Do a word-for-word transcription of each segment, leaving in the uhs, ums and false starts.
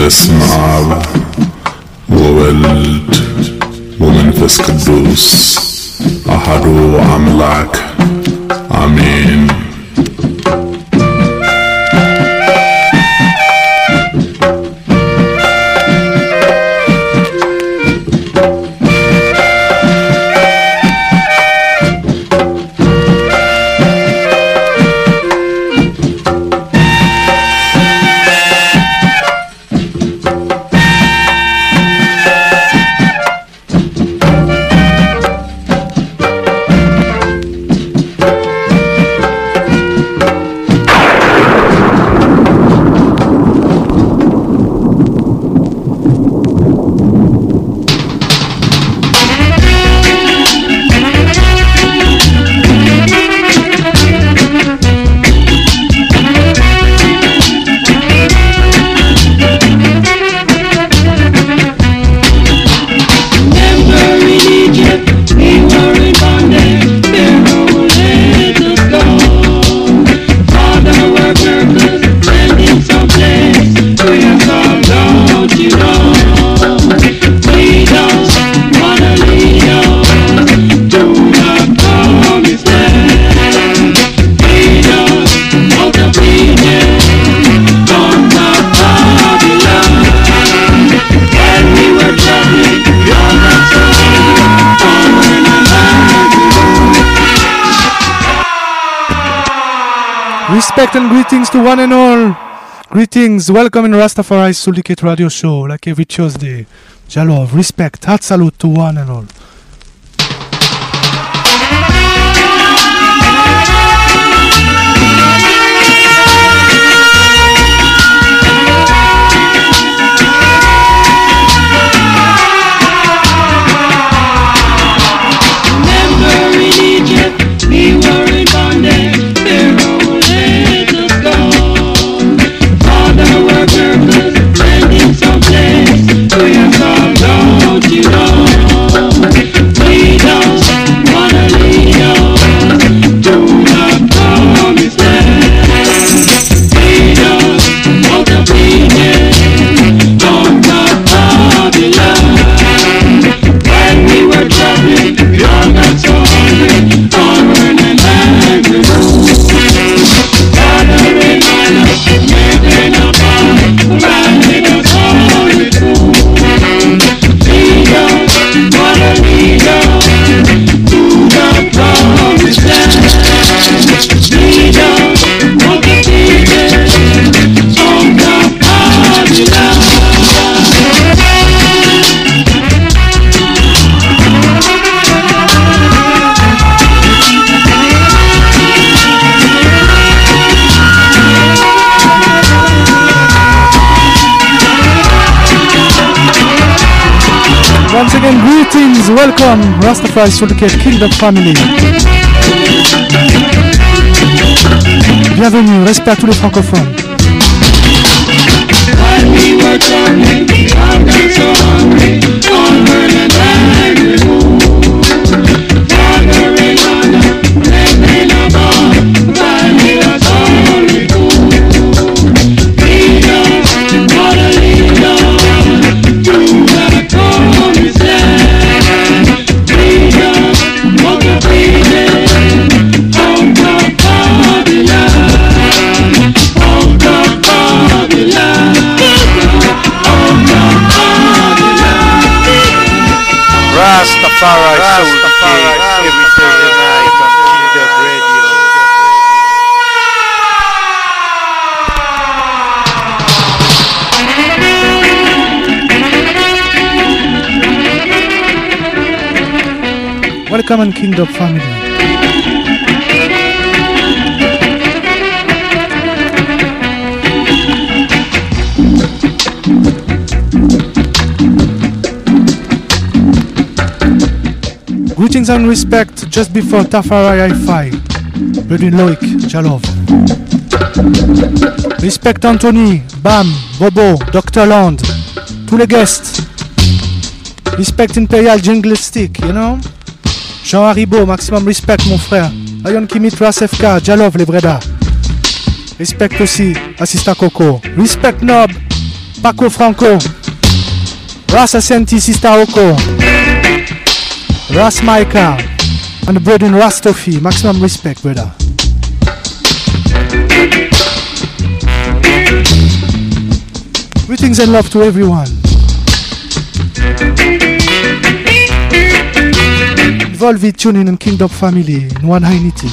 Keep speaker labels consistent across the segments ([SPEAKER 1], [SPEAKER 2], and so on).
[SPEAKER 1] በስመ አብ ወወልድ ወመንፈስ ቅዱስ አሐዱ አምላክ አሜን።
[SPEAKER 2] Respect and greetings to one and all. Greetings, welcome in Rastafari Suliket Radio Show, like every Tuesday. Jalov, respect, heart salute to one and all. Once again, greetings, welcome, Rastafari Suliket Kingdom Family. Bienvenue, respect à tous les francophones.
[SPEAKER 3] Rastafari Suliket every Thursday night on Kingdom Radio.
[SPEAKER 2] Welcome on Kingdom Family. Greetings and respect just before Tafari Hi-Fi. Brother Loic, Jalov. Respect Anthony, Bam, Bobo, Doctor Land, tous les guests. Respect Imperial Jingle Stick, you know. Jean Haribo, maximum respect mon frère. Ayon Kimit Ras F K, Jalov les Breda. Respect aussi Assista Coco. Respect Nob, Paco Franco, Ras Asenti, Sister Oko, Ras Micah, and the brother Rastofi. Maximum respect, brother. Greetings and love to everyone. Involve it, tuning in Kingdom family in one unity.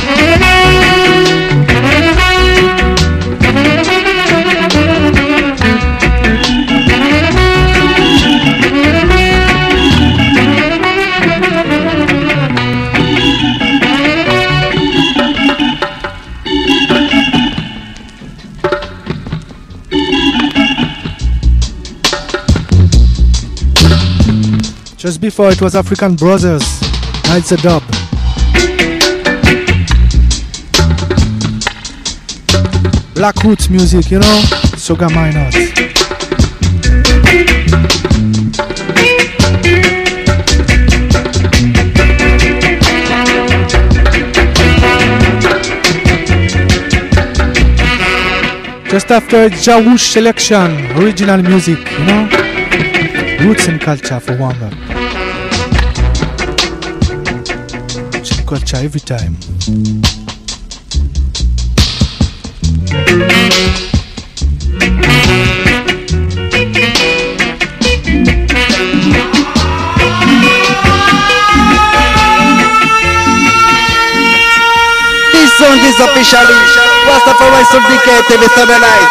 [SPEAKER 2] Just before it was African Brothers, now it's a dub. Black Roots music, you know, Soga Minors. Just after it, Jawush selection, original music, you know, roots and culture for warm up. Culture every time.
[SPEAKER 4] This song is officially Rastafari Syndicate with Summer Nights.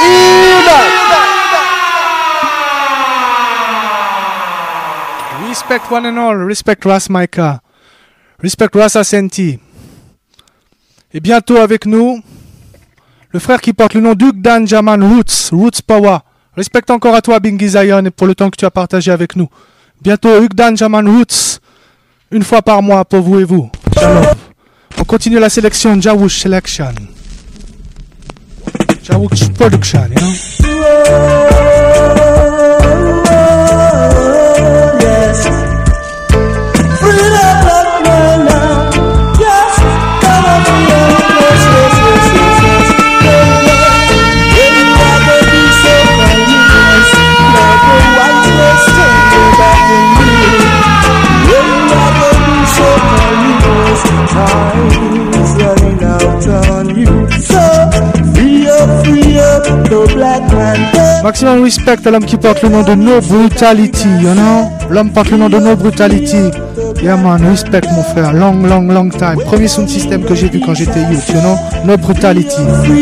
[SPEAKER 2] Respect one and all, respect Ras Micah. Respect Ras Asenti. Et bientôt avec nous, le frère qui porte le nom d'Ugdan Jaman Roots, Roots Power. Respect encore à toi, Bingi Zion, et pour le temps que tu as partagé avec nous. Bientôt Ugdan Jaman Roots, une fois par mois pour vous et vous. Shalom. On continue la sélection, Jawush Selection. Jawush Production, you know? Maximum respect à l'homme qui porte le nom de No Brutality, you know? L'homme porte le nom de No Brutality. Yeah man, respect mon frère, long, long, long time. Premier sound system que j'ai vu quand j'étais youth, you know? No Brutality.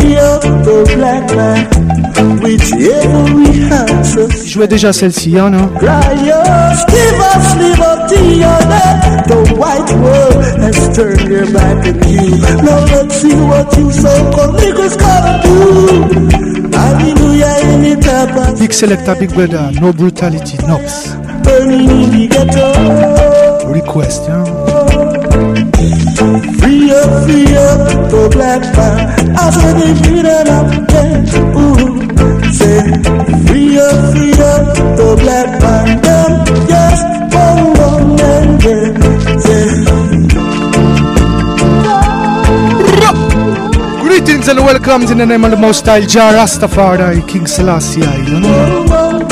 [SPEAKER 2] Je jouais déjà celle-ci, you know? Big selector, big brother, No Brutality, Nox. Request, you know?
[SPEAKER 5] Free up, free up, the black man. I said they freedom up, yeah, ooh. Say, free up, free up, the black man. Them, yes, one, one, and yeah, say.
[SPEAKER 2] Greetings and welcomes in the name of the Most High Jah Rastafari, King Selassie, you know?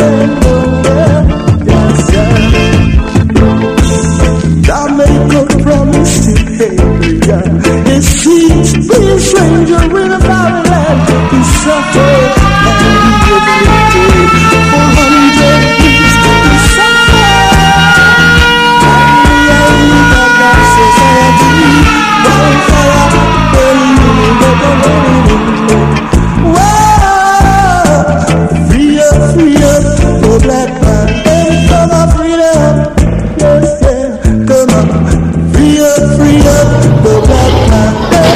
[SPEAKER 5] I make a promise to Abraham. It seems be a stranger in a foreign land. He suffered and he afflicted for hundred years. He suffered and he got society. Wildfire burning in the world. Free up, free up, the black man. And from our freedom. Yes, yeah. Free up, free up, the black man.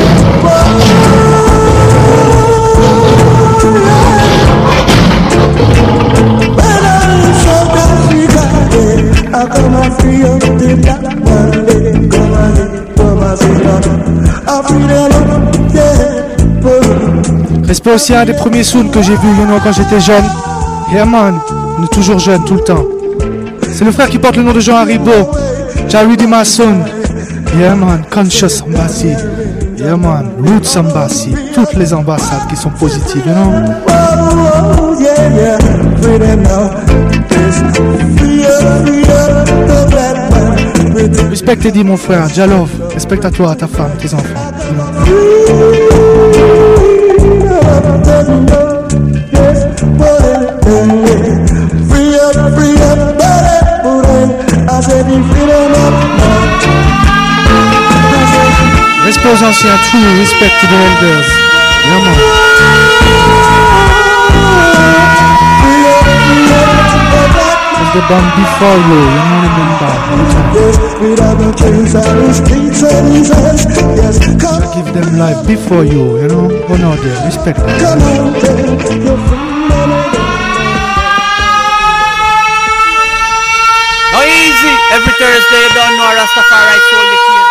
[SPEAKER 5] When I'm in South Africa, yeah, I come and free up the black man. Come and come and see that. I free them up, yeah.
[SPEAKER 2] Respect aussi à un des premiers sounds que j'ai vu, you know, quand j'étais jeune. Yeah man, on est toujours jeune tout le temps. C'est le frère qui porte le nom de Jean Haribo. Jaridi Masson. Yeah man, Conscious Embassy. Yeah man, Roots Embassy, toutes les ambassades qui sont positives, you know.
[SPEAKER 5] Oh, yeah, yeah, freedom now. Yes, free up, free up the black man. With
[SPEAKER 2] Respecte Eddie mon frère, Jalov, respecte à toi, ta femme, tes enfants. You know.
[SPEAKER 5] yes, boy, free up, free up, boy, I said the freedom up now.
[SPEAKER 2] Respect aux anciens, true respect to the elders. Yeah man. Cause the bomb before you, you know remember.
[SPEAKER 5] Yes, without no chains and the streets and his hands. Yes, come
[SPEAKER 2] I give them life before you, you know. Honor them, respect them.
[SPEAKER 5] come on, take your freedom away.
[SPEAKER 3] No easy. Every Thursday you don't know Rastafari soul the key.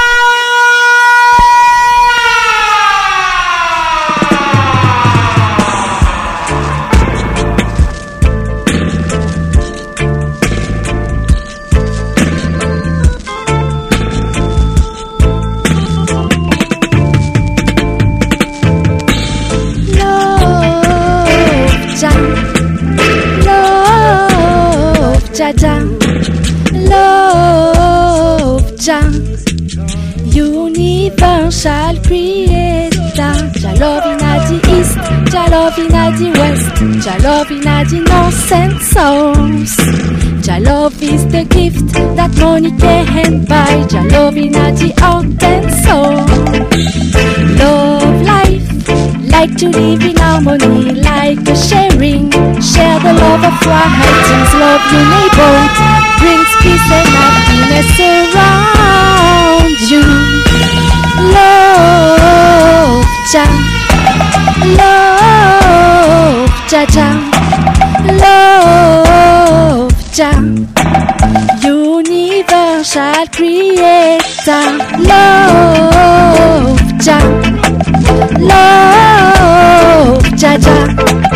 [SPEAKER 6] Jaja, love Jah, universal creator. Jah love inna the east, Jah love inna the west, Jah love inna the north and south. Jah love is the gift that money can't buy. Jah love inna the heart and soul. Love life, like to live in harmony, like a sharing. Share the love of writings, love your neighbor, brings peace and happiness around you. Love Jah, love Jah Jah, love Jah, universal creator. Love Jah, love Jah Jah,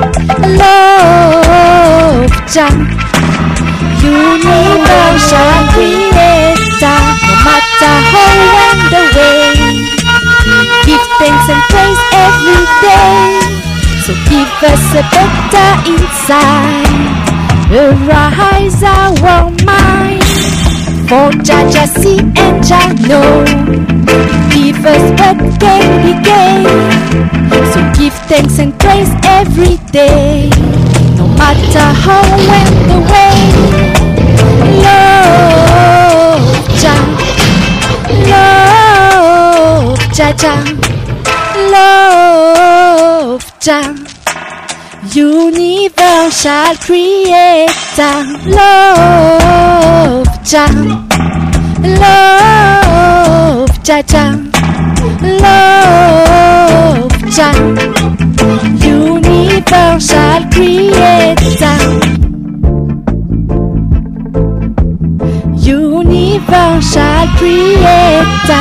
[SPEAKER 6] love Jah, universal creator. No matter how and the way, give thanks and praise every day. So give us a better insight, arise our mind. For Jah Jah see and Jah know, give us what can be gained. So give thanks and praise every day, no matter how and the way. Love Jah, love Jah Jah, love Jah, universal creator. Love Jah, love Jah Jah, love Jah, universal creator. Universal creator.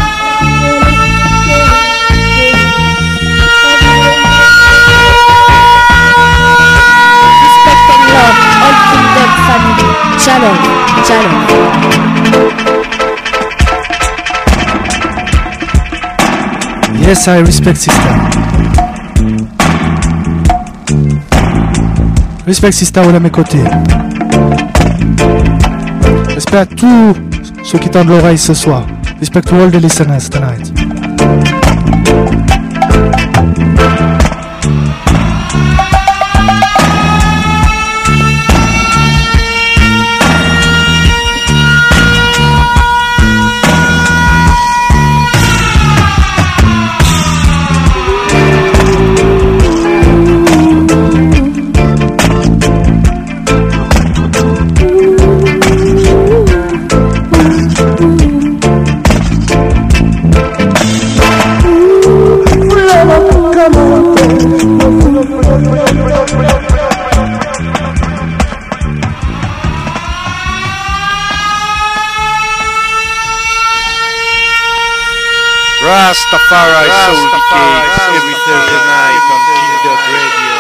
[SPEAKER 6] Respect and love all kingdom family. Shalom, shalom.
[SPEAKER 2] Yes, I respect sister. Respect sister, on est à mes côtés. Respect à tous ceux qui tendent l'oreille ce soir. Respect to all the listeners tonight.
[SPEAKER 3] Rastafari Soul Decay every Thursday night on King Dub Radio.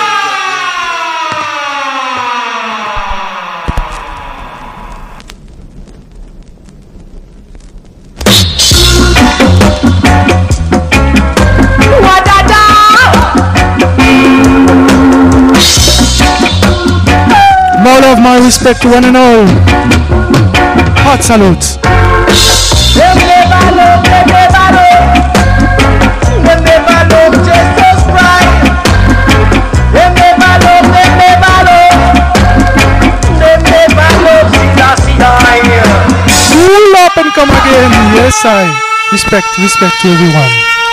[SPEAKER 2] love, my respect to one and all. Hot salute.
[SPEAKER 5] Them never love, them never love. Them never love Jesus Christ. Them never love, them never love. Them never love Jesus Christ.
[SPEAKER 2] Pull up and come again. Yes, I. Respect, respect to everyone.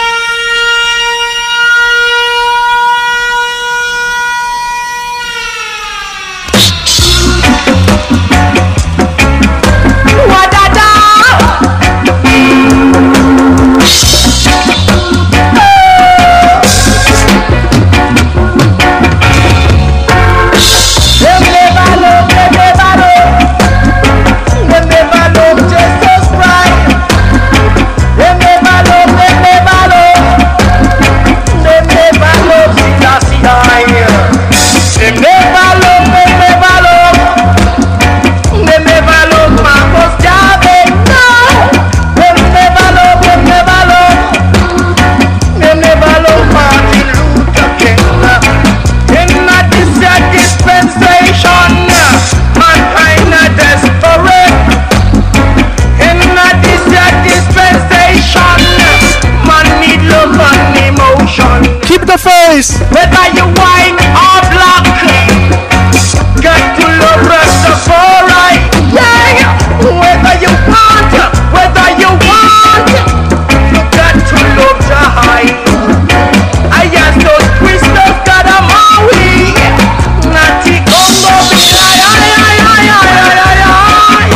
[SPEAKER 2] Face.
[SPEAKER 5] Whether you white or black, got to love Rastafari. Yeah, whether you want, whether you want, you got to love Jahai. I ask those crystals got a Maui, Nati Congo, ay ay ay ay ay ay ay.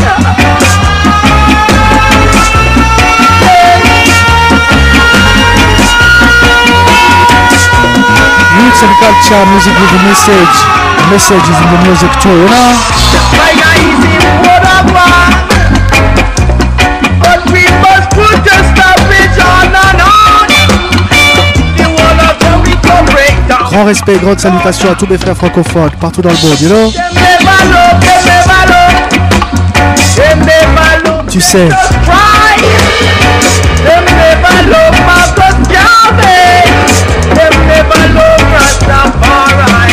[SPEAKER 2] Roots and culture, music with a message. The message is in the music too, you know?
[SPEAKER 5] But we must put a stoppage on and on. The wall of Jericho break down.
[SPEAKER 2] Grand respect, grande salutation à tous mes frères francophones partout dans le monde, you know?
[SPEAKER 5] Them never love, them never love. Them never love.
[SPEAKER 2] Tu sais.
[SPEAKER 5] Them never love Marcus Garvey. Them never love Rastafari.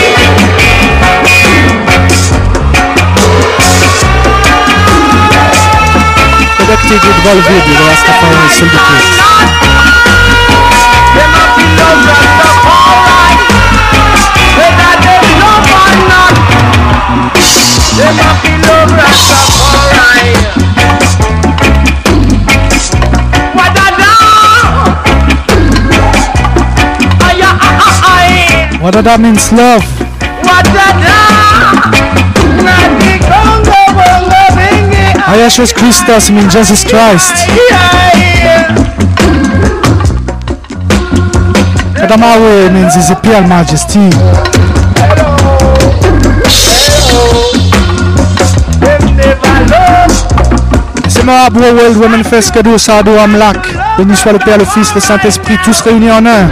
[SPEAKER 2] Connected with Volvid, the Rastafari syndicate.
[SPEAKER 5] Them have to love Rastafari. Whether they love or not, them have to love Rastafari. What a love! Aya ah ah ay.
[SPEAKER 2] What that means love.
[SPEAKER 5] What a love! Nandi Congo Bongo Bingi.
[SPEAKER 2] Ayashos Christos means Jesus Christ. Adamawe means His Imperial Majesty. C'est Marabout World Women Fest cadeau Sado Amlak. Béni soit le Père, le Fils, le Saint-Esprit, tous réunis en un.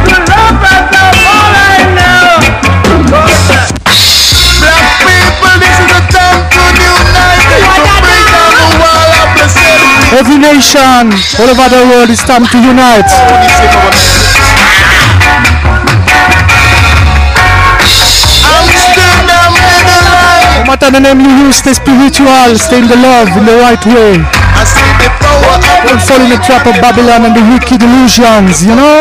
[SPEAKER 2] Every nation, all over the world, it's time to unite. No matter the name you use, stay spiritual, stay in the love, in the right way. Don't fall in the trap of Babylon and the wicked illusions, you know?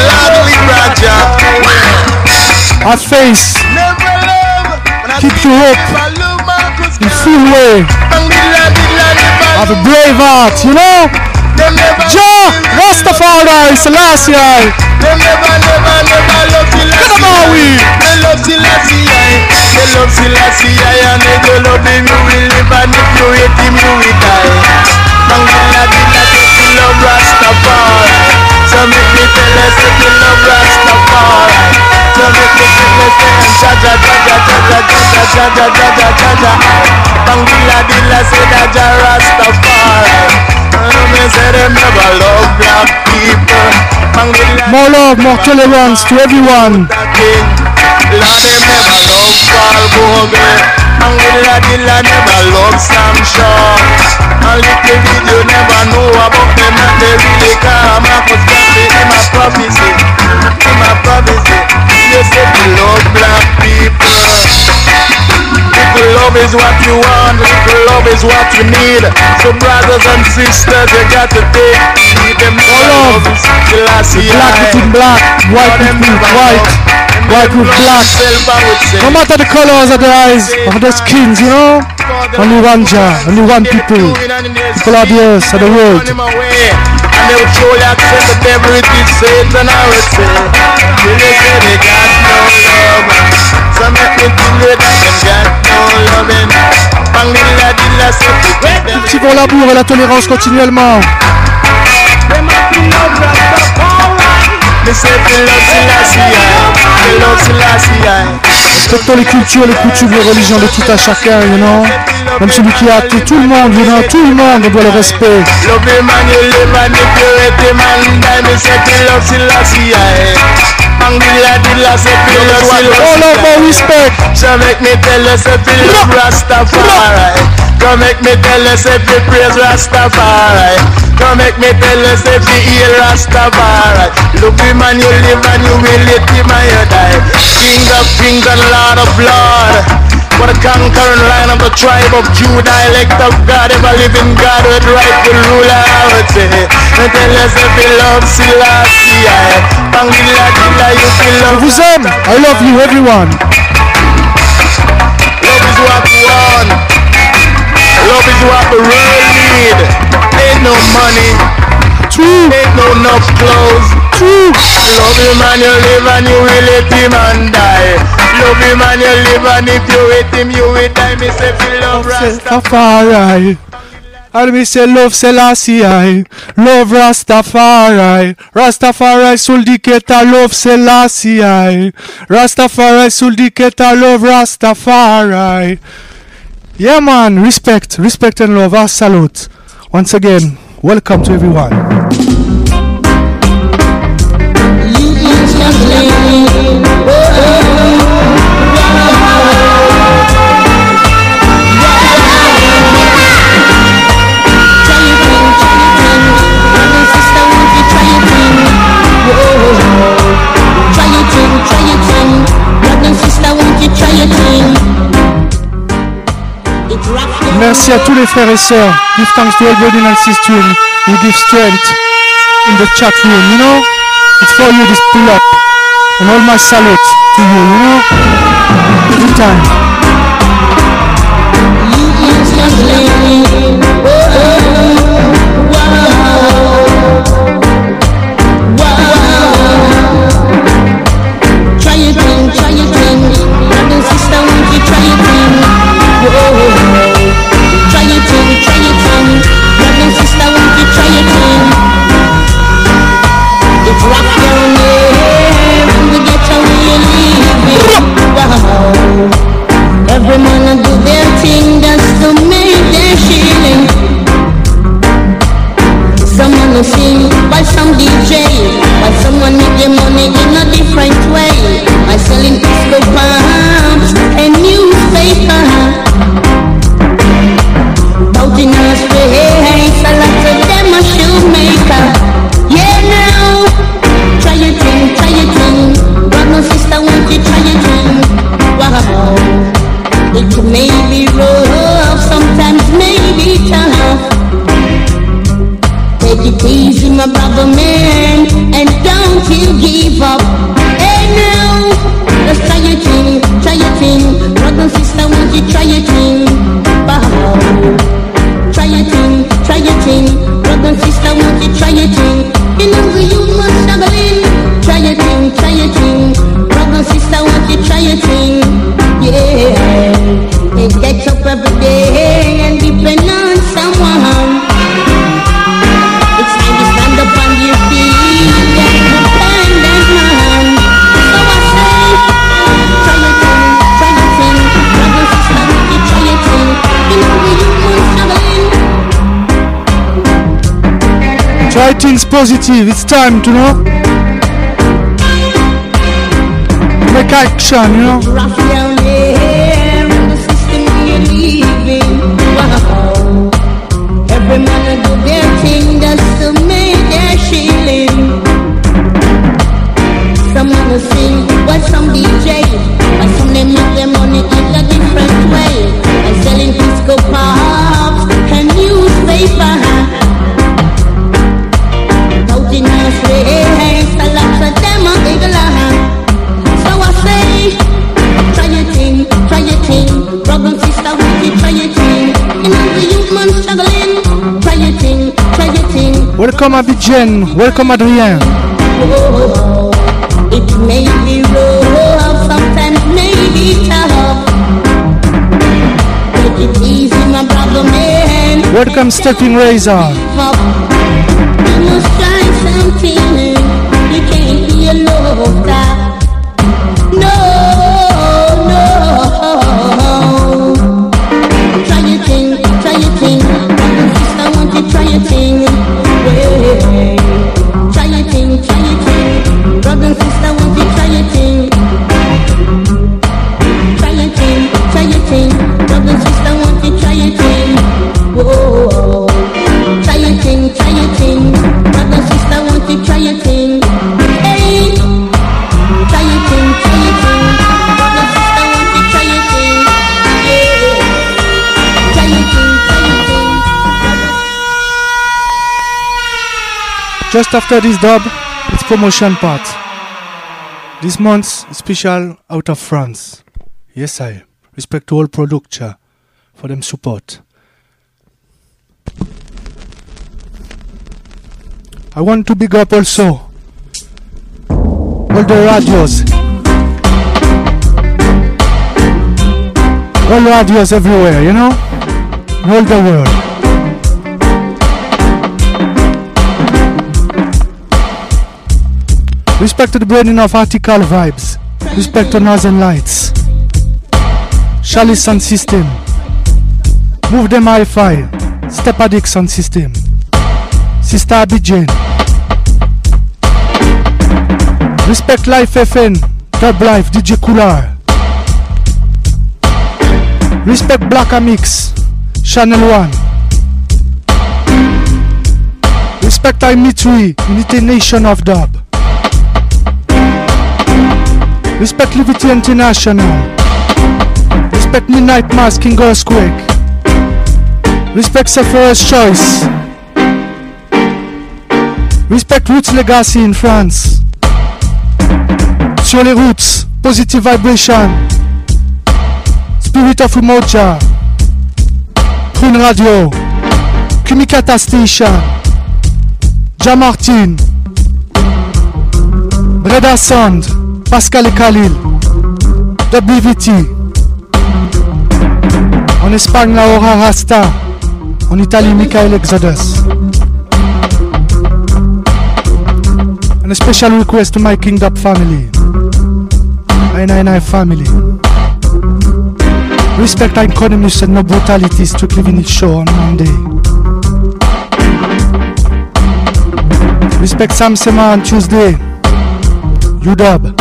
[SPEAKER 2] Have faith. Keep your hope in full way. Have a brave heart, you know? Jah, Rastafari, Selassie.
[SPEAKER 5] Them never, never, never love Selassie. They love Selassie. They love Selassie. And they don't love him, you will live. And if you hate him, you will die. Mangala dila say you love Rastafari. So make me tell us that you love Rastafari. So make me tell us that Jaja, Jaja, Jaja, Jaja, Jaja, Jaja, Jaja. Mangala dila say that Jah Rastafari. Me say them never love black people.
[SPEAKER 2] More love, more tolerance to everyone.
[SPEAKER 5] Lord, them never love Paul Bogle. And Willa Dilla never love Sam Shaw. And little video never know about them and they really come. Marcus Garvey, him a prophecy. Him a prophecy. You say we love black people. People love
[SPEAKER 7] love is what you want, little love is what you need. So brothers and sisters, you got to take heed. Them love is Selassie.
[SPEAKER 2] Black with black, white with white, white with black. No matter the colors of the eyes, of the skins, you know. Only one Jah, only one people. People of the earth, of the world.
[SPEAKER 7] And they would surely accept the devil with his Satan, I would say. Will they say they got no love? So make me tell you that them got no loving. Bang dilla dilla say to get them.
[SPEAKER 2] Petit pour l'amour et la tolérance continuellement. Respectons les cultures, les coutumes, les religions de tout à chacun, you know. Même celui qui a tout, tout le monde, you know, tout le monde doit le respect. All of my respect.
[SPEAKER 7] So make me tell us if you love Rastafari. Come make me tell us if you praise Rastafari. Come make me tell us if you heal Rastafari. Look him and you live and you will let him and you die. King of kings and Lord of lords. For the conquering line of the tribe of Judah, elect of God, ever living God with rightful ruler, I would say. And tell us if you love Selassie. Bangila dilla, you feel love.
[SPEAKER 2] Je vous aime. I love you, everyone.
[SPEAKER 7] Love is what we want. Love is what the world need. Ain't no money.
[SPEAKER 2] True.
[SPEAKER 7] Ain't no enough clothes.
[SPEAKER 2] True.
[SPEAKER 7] Love him and you live and you will let him and die. Love him and you live and if you hate him you will die. Me say feel love
[SPEAKER 2] Rastafari. And me say love Selassie. Love Rastafari. Rastafari sul diketa love Selassie. Rastafari sul diketa love Rastafari. Yeah man, respect, respect and love, our salute. Once again, welcome to everyone. Merci à tous les frères et sœurs. Give thanks to everybody in the system. You give strength in the chat room, you know. It's for you, this pull up. And all my salute to you, you know. Every time.
[SPEAKER 8] Try your thing, try your thing. Brother and sister, won't you try your thing? Whoa. Try your thing, try your thing. Brother and sister, won't you try your thing? It's rock down there when we get away living. Wow. Every man do their thing just to make their shilling. Someone will sing by some D J, while someone make their money in a different way, by selling disco pumps and newspaper. Doubting us face, a lot of them are shoemaker. Yeah now, try your thing, try your thing. Brother, sister, won't you try your thing? Wow, it may be rough, sometimes may be tough. Take it easy, my brother man, and don't you give up. Hey now, let's try your thing, try your thing. Brother and sister, won't you try your thing? Wow. Try your thing, try your thing. Brother and sister, won't you try your thing? You know you must struggle in. Try your thing, try your thing. Brother and sister, won't you try your thing? Yeah, and get up every day and depend on someone. It's time to stand up on your feet and independent man. So I say, try your thing, try your thing. Brother and sister, won't you try your thing? You know you must struggle in.
[SPEAKER 2] Try things positive, it's time to know. Make action, you know.
[SPEAKER 8] Rough down there in the system you're leaving. Wow. Every man do their thing just to make their shilling. Someone will sing, while some D J, while some they make their money in a different way.
[SPEAKER 2] Welcome Abidjan. Welcome Adrien.
[SPEAKER 8] Oh, it may be rough, sometimes may be tough. Take it easy, my brother man.
[SPEAKER 2] Welcome Stepping Razor.
[SPEAKER 8] You must try something. You can't be a lover. No, no. Try your thing, try your thing. I want you to try your thing. Hey, try your thing, try your thing. Brother and sister, want you to try your thing. Try your thing, try your thing. Brother and sister, want you to try your thing. Whoa, try your thing, try your thing. Brother and sister, want you to try your thing. Hey, try your thing, try your thing. Brother and sister, want you to try your thing. Yeah, try your thing, try your thing.
[SPEAKER 2] Just after this dub, it's promotion part. This month's special out of France. Yes, I respect to all producer for them support. I want to big up also all the radios. All radios everywhere, you know? In all the world. Respect to the branding of Article Vibes. Respect to Northern Lights. Chalice Sound System. Move them Hi-Fi. Step Addict Sound System. Sister Abidjan. Respect Life F N. Dub Life D J Cooler. Respect Black Amix. Channel one. Respect I Mitri. Unity Nation of Dub. Respect Liberty International. Respect Midnight Mass, King Earthquake. Respect Sephiroth's Choice. Respect Roots Legacy in France. Sur les Roots, Positive Vibration. Spirit of Umoja. Prune Radio. Kumikata Station. Jamartin. Breda Sound. Pascal et Khalil, W V T. En Espagne, Laura Rasta. En Italie, Michael Exodus. And a special request to my Kingdom family. nine nine nine family. Respect our economists and no brutality. Strictly Vinyl show on Monday. Respect Sam Sema on Tuesday. U W.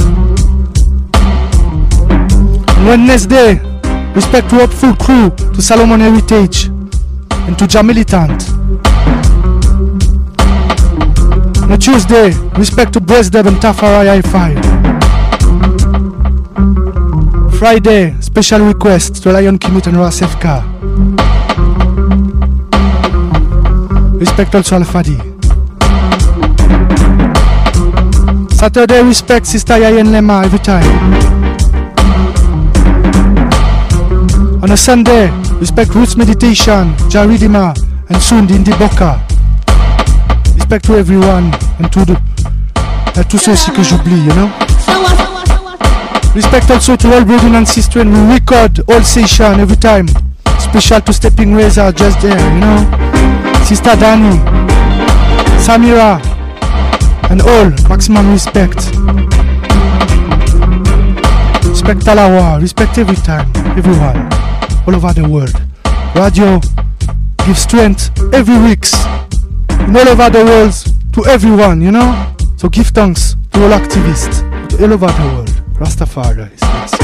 [SPEAKER 2] Wednesday, respect to Hopeful Crew, to Salomon Heritage, and to Jamilitant. On Tuesday, respect to Breastdeb and Tafari Hi-Fi. Friday, special request to Lion Kimit and Rasefka. Respect also Al-Fadi. Saturday, respect Sister Yayen Lema every time. On a Sunday, respect Roots Meditation, Jaridima, and soon the Indie Boka. Respect to everyone and to the uh, tous ceux aussi que j'oublie, you know. Respect also to all brethren and sisters, and we record all session every time. Special to Stepping Razor just there, you know. Sister Dani, Samira, and all maximum respect. Respect Talawa, respect every time, everyone. All over the world. Radio gives strength every week in all over the world to everyone, you know. So give thanks to all activists to all over the world. Rastafari is yes.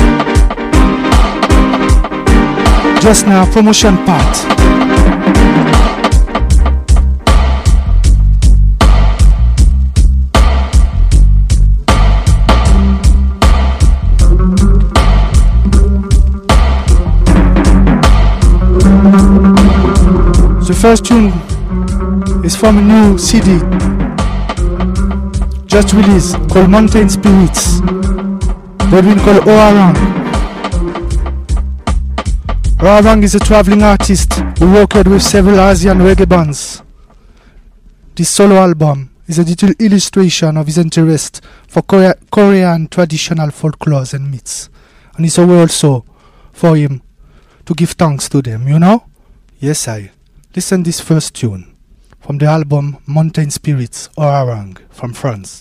[SPEAKER 2] Just now, promotion part. The first tune is from a new C D just released called Mountain Spirits, Godwin called Oarang. Oarang is a traveling artist who worked with several Asian reggae bands. This solo album is a little illustration of his interest for Korea- Korean traditional folklores and myths. And it's a way also for him to give thanks to them, you know? Yes, I. Listen this first tune from the album Mountain Spirits Orang from France.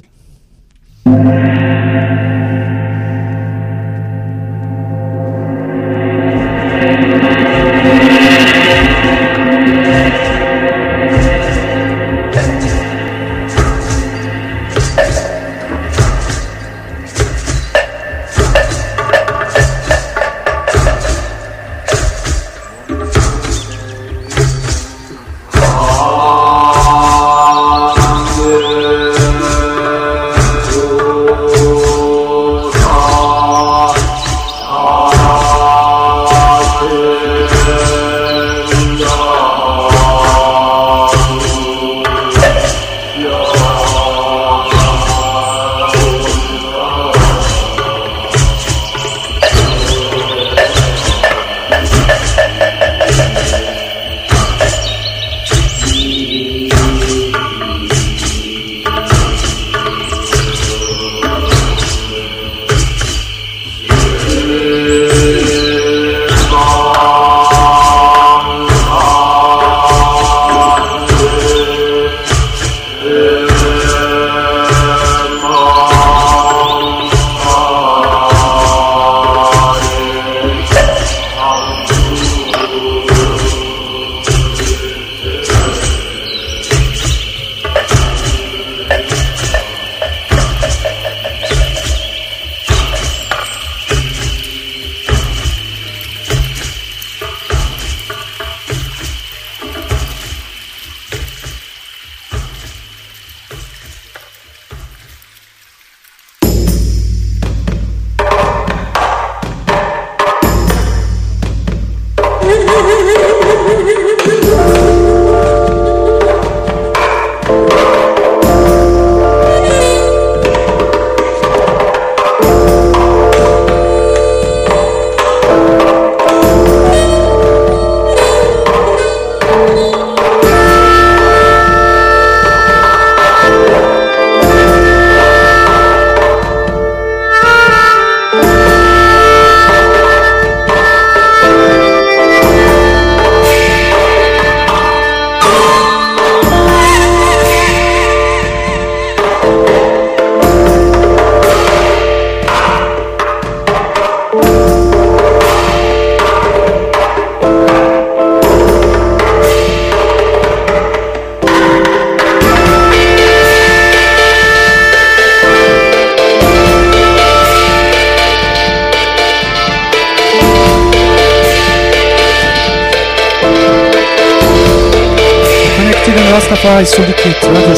[SPEAKER 2] Rastafari Syndicate Radio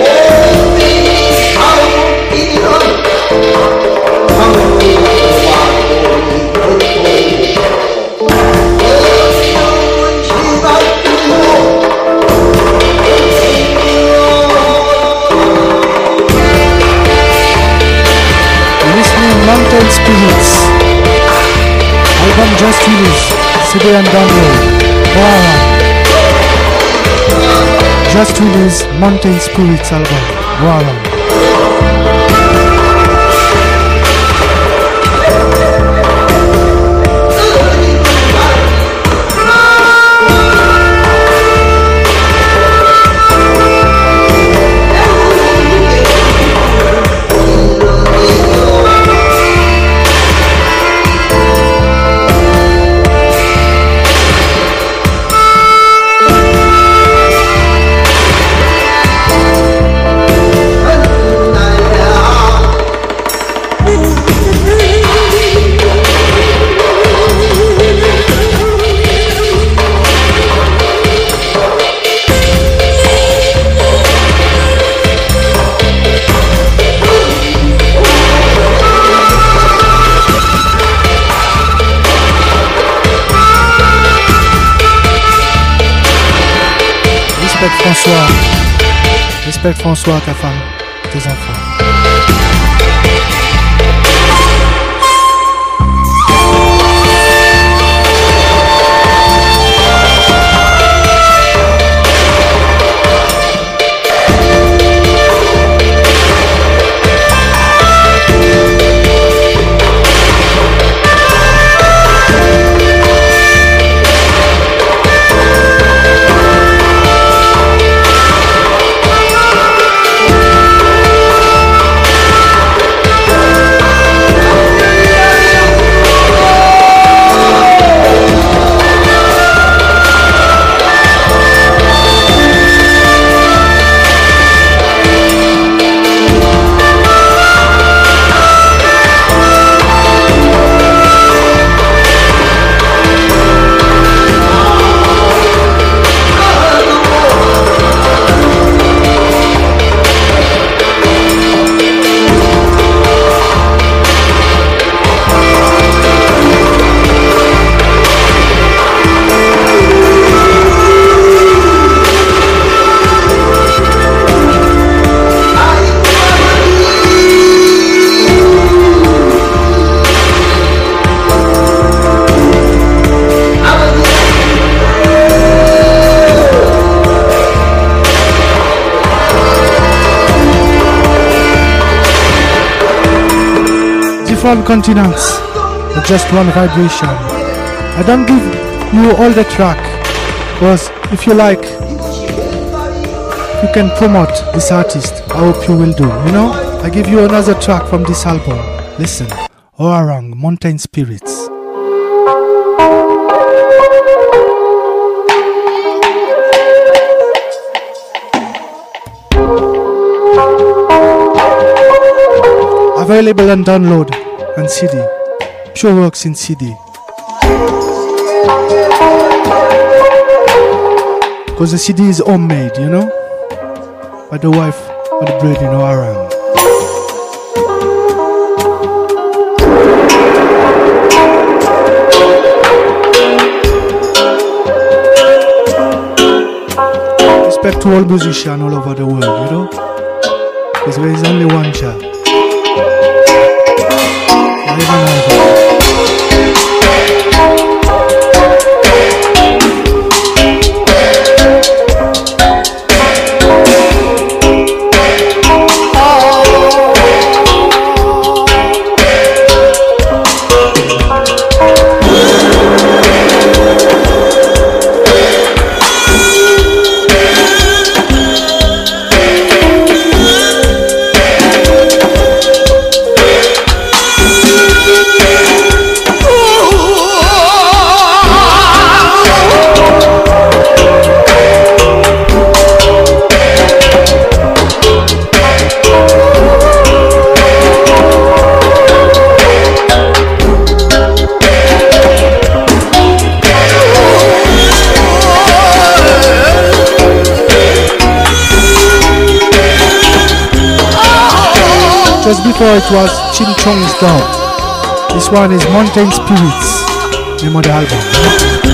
[SPEAKER 2] Show. Listening Mountain Spirits. Album just released. C D and download. Wow. Just released Mountain Spirits album. Wow. Respecte François. Respecte François, ta femme, tes enfants. from continents with just one vibration. I don't give you all the track, because if you like, you can promote this artist. I hope you will do, you know? I give you another track from this album. Listen, Oarang, Mountain Spirits. Available on download and C D. Pure works in C D. Because the C D is homemade, you know? By the wife of the bread in Oarang. Respect to all musicians all over the world, you know? Because there is only one job. Just before it was Chin Chong's Dog. This one is Mountain Spirits, name of the album.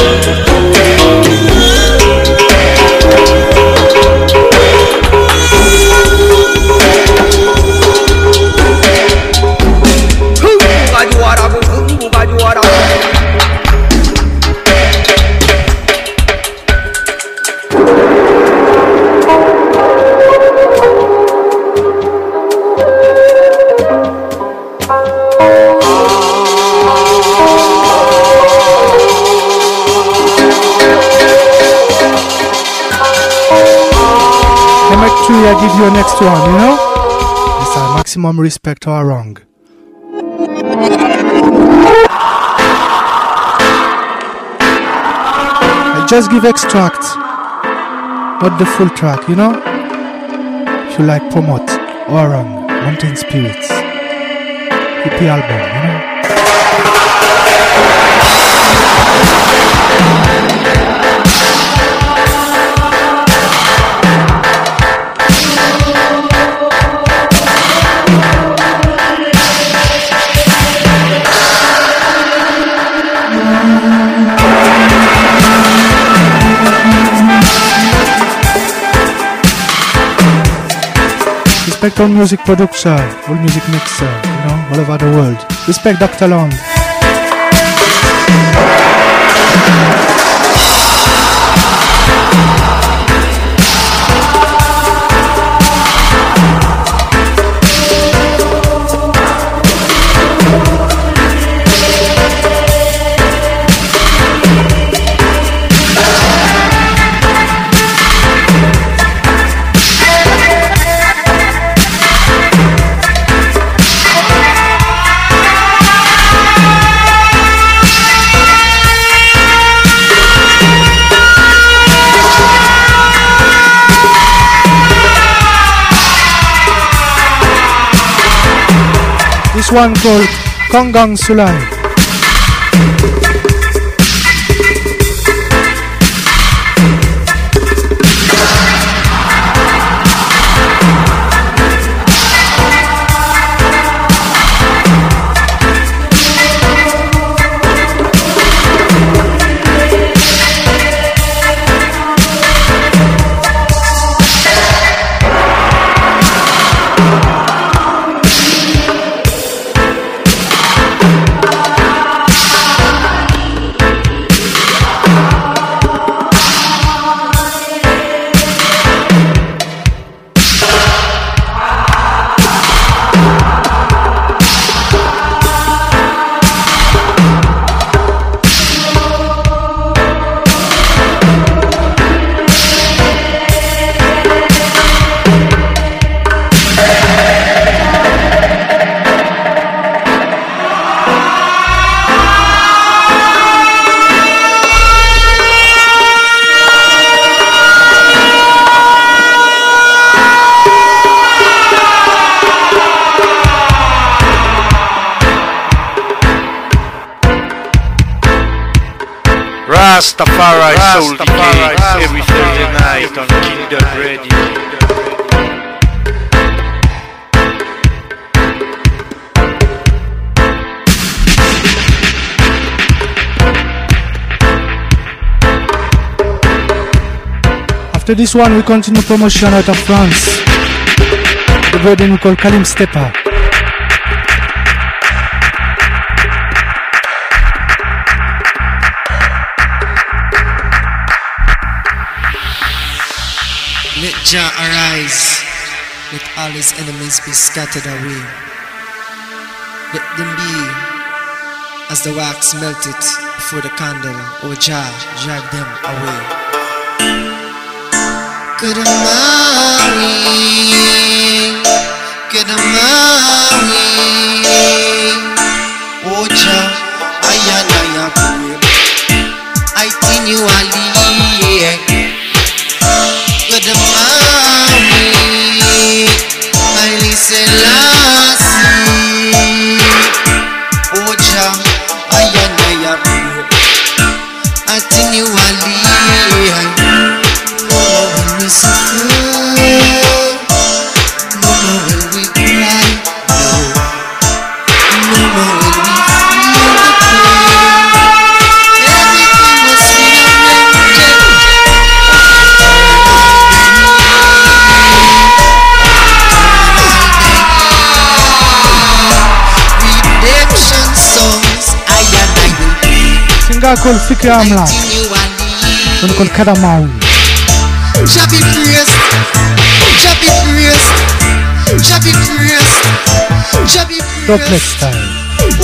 [SPEAKER 2] I give you a next one, you know? It's a maximum respect or wrong. I just give extract, not the full track, you know? If you like promote or wrong, Mountain Spirits, E P album, you know? Respect all music producer, all music mixer, you know, all over the world. Respect Doctor Long. This one called Kongang Sulai.
[SPEAKER 9] Rastafari Soul D J every Thursday night on Kingdom Radio.
[SPEAKER 2] After this one, we continue promotion out of France. The brethren we call Kalim Stepa.
[SPEAKER 10] Let Jah arise, let all his enemies be scattered away. Let them be as the wax melted before the candle, O Jah, drive them away. Good morning, good morning, O Jah, I and I pray, I continually. Good morning, Haile Selassie, O Jah, I and I pray, continually. We suffer, no more will we cry, no, no more will we feel the pain. Everything was rearranged. Redemption songs, I and I will be.
[SPEAKER 2] Singer called Fikri Amlak. One called Kadamawi.
[SPEAKER 10] Jah be praised, Jah be praised, Jah be praised, Jah be praised.
[SPEAKER 2] Doublet style.
[SPEAKER 10] Oh,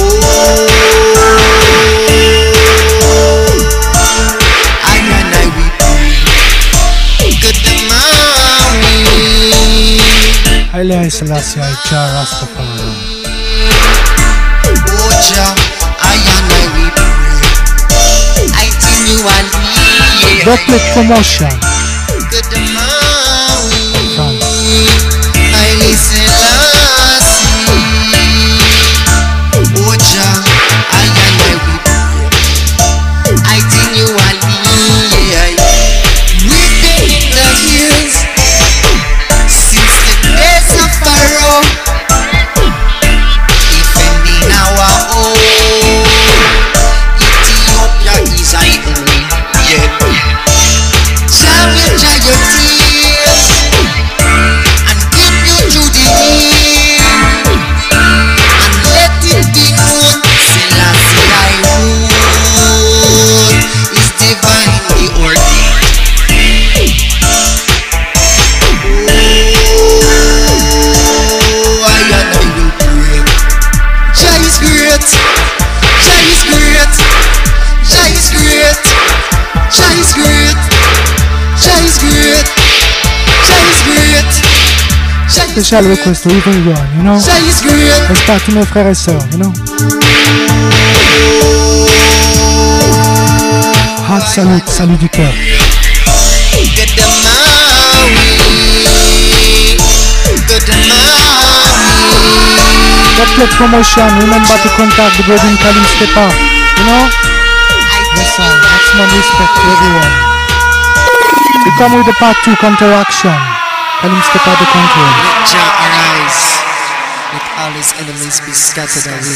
[SPEAKER 10] I and I we pray. Good morning,
[SPEAKER 2] Haile Selassie, Jah Rastafari.
[SPEAKER 10] Oh Jah, I and I we pray. I continually.
[SPEAKER 2] Doublet promotion.
[SPEAKER 10] Good morning, Haile Selassie, O Jah, I and I we pray, I continually, we've been in the hills since the days of Pharaoh, defending our own. Ethiopia is idle, yeah. Jah will dry your tears and keep you through the year, and let it be known, Selassie I rule is divinely ordained. Oh, I and I will pray. Jah is great, Jah is great, Jah is great, Jah is great. Jah is great, Jah is great, Jah is
[SPEAKER 2] Special request to even you, you know.
[SPEAKER 10] Jah is great.
[SPEAKER 2] Respect tous mes frères et sœurs, you know. Heart salute, salut du cœur.
[SPEAKER 10] Good morning, good morning.
[SPEAKER 2] Doublet promotion, remember to contact the brethren Kalim Stepa, you know. Yes sir, maximum respect to everyone. We come with the part two counteraction. Kalim Stepa the control.
[SPEAKER 10] Let Jah arise, let all his enemies be scattered away.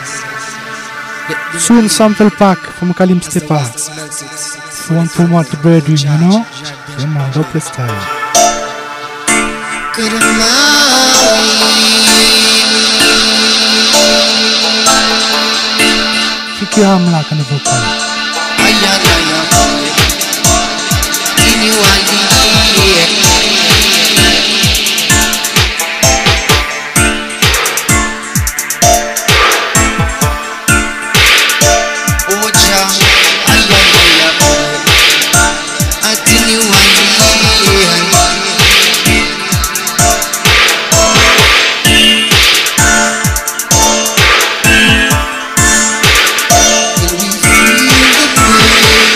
[SPEAKER 2] Soon sample pack from Kalim Stepa. If you want to promote the brethren, you know. Yeah man, doublet style.
[SPEAKER 10] Good morning,
[SPEAKER 2] Fikri Amlak on the vocal.
[SPEAKER 10] I and I pray, continually. Oh Jah, I and I pray, continually. Will we feel the pain?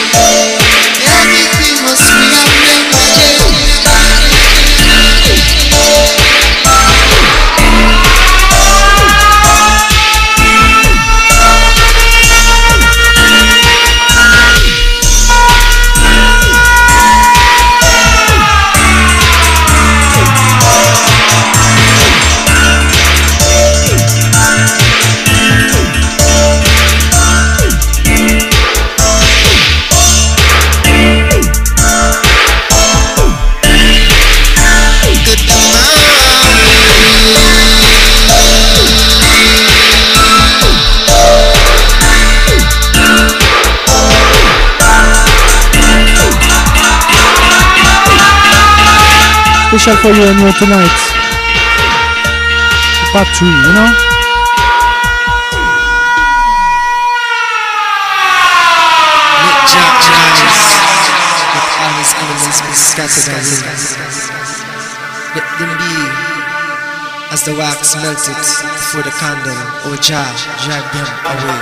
[SPEAKER 2] Special for you and you tonight. Part three, you know?
[SPEAKER 10] Scattered and let them be as the wax melted before the candle, or Jah drag them away.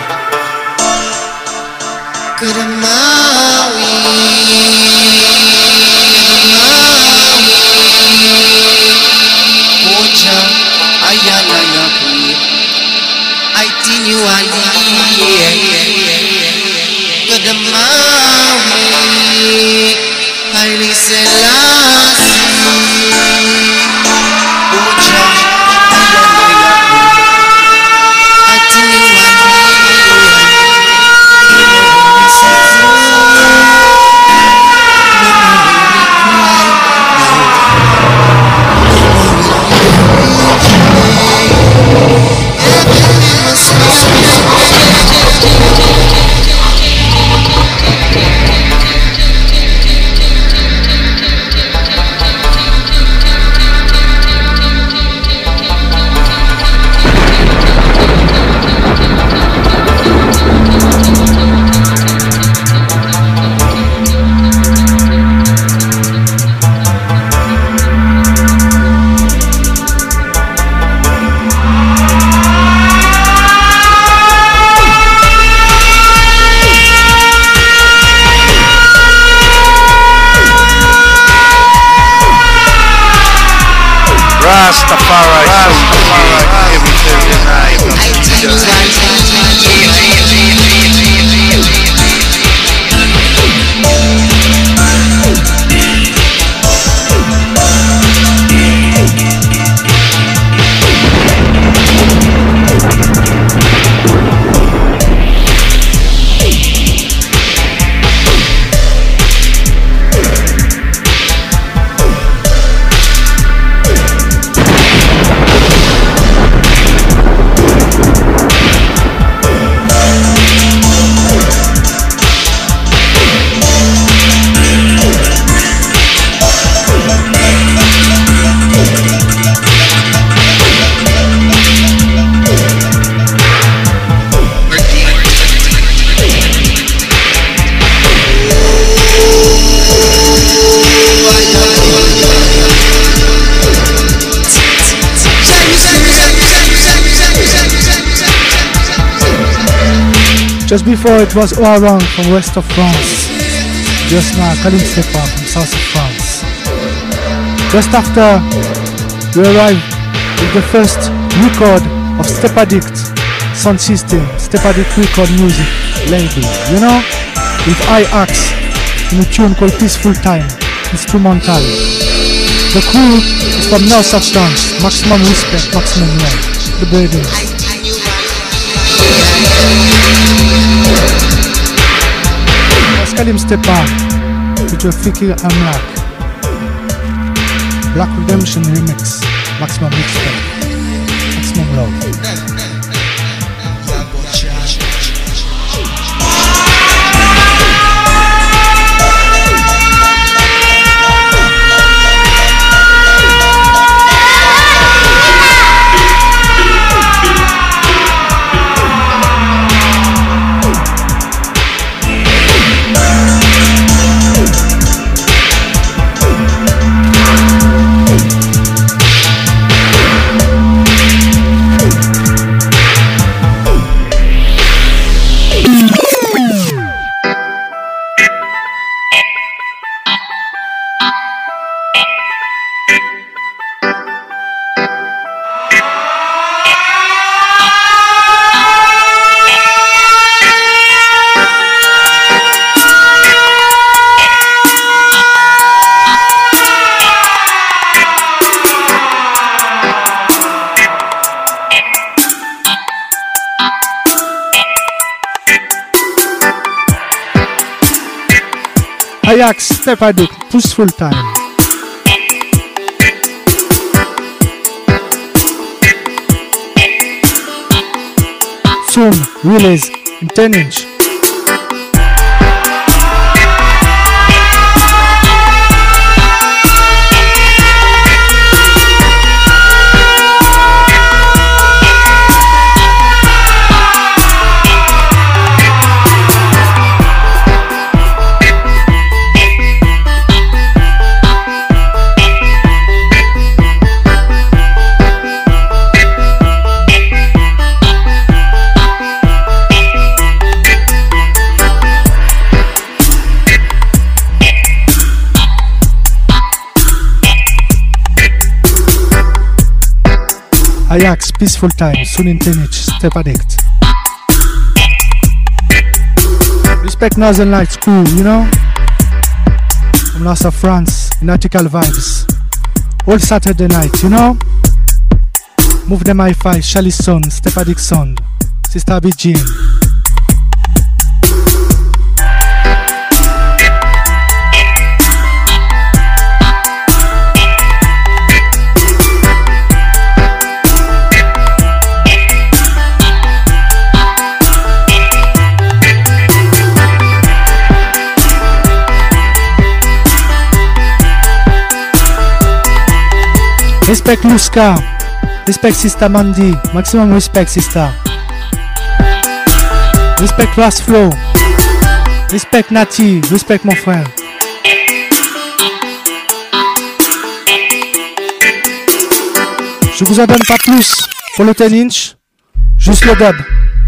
[SPEAKER 10] Good Maui, oh Jah, ayana yaku, I think you are good Maui. Haile Selassie, oh Jah, ayana yaku, I think you are
[SPEAKER 9] Rastafari, Rastafari, every Thursday night on
[SPEAKER 2] Just before it was Oran from west of France. Just now, Kalim Stepa from south of France. Just after, we arrived with the first record of Stepadict sound system, Stepadict record music label, you know? With I-Axe in a tune called Peaceful Time, instrumental. The crew is from north of France, maximum respect, maximum love, the Burdens. Kalim Stepa with your Fikir Amlak Black Redemption remix, maximum respect, maximum love. I-Axe, Stepadict, Peaceful Time. Soon, release in ten inch. peaceful time. Soon in Tenich, Step Addict. Respect Northern Lights crew, you know? From North of France, Nautical Vibes. All Saturday night, you know? Move them hi-fi, Chalice Sound, Step Addict Sound, Sister Abby Jean. Respect Luska, respect Sister Mandy, maximum respect Sister. Respect Ras Flow, respect Nati, respect mon frère. Je vous en donne pas plus pour le ten inch, juste le dub.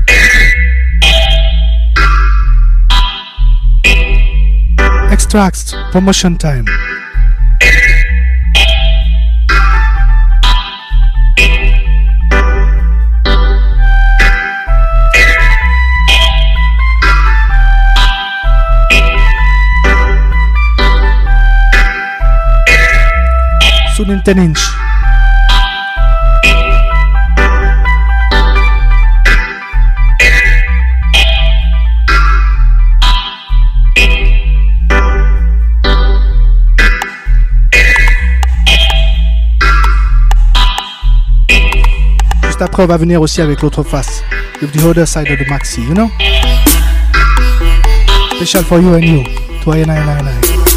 [SPEAKER 2] Extracts, promotion time. Soon in ten inch. Juste après on va venir aussi avec l'autre face. With the other side of the maxi, you know? Special for you and you. Toi et nine nine nine.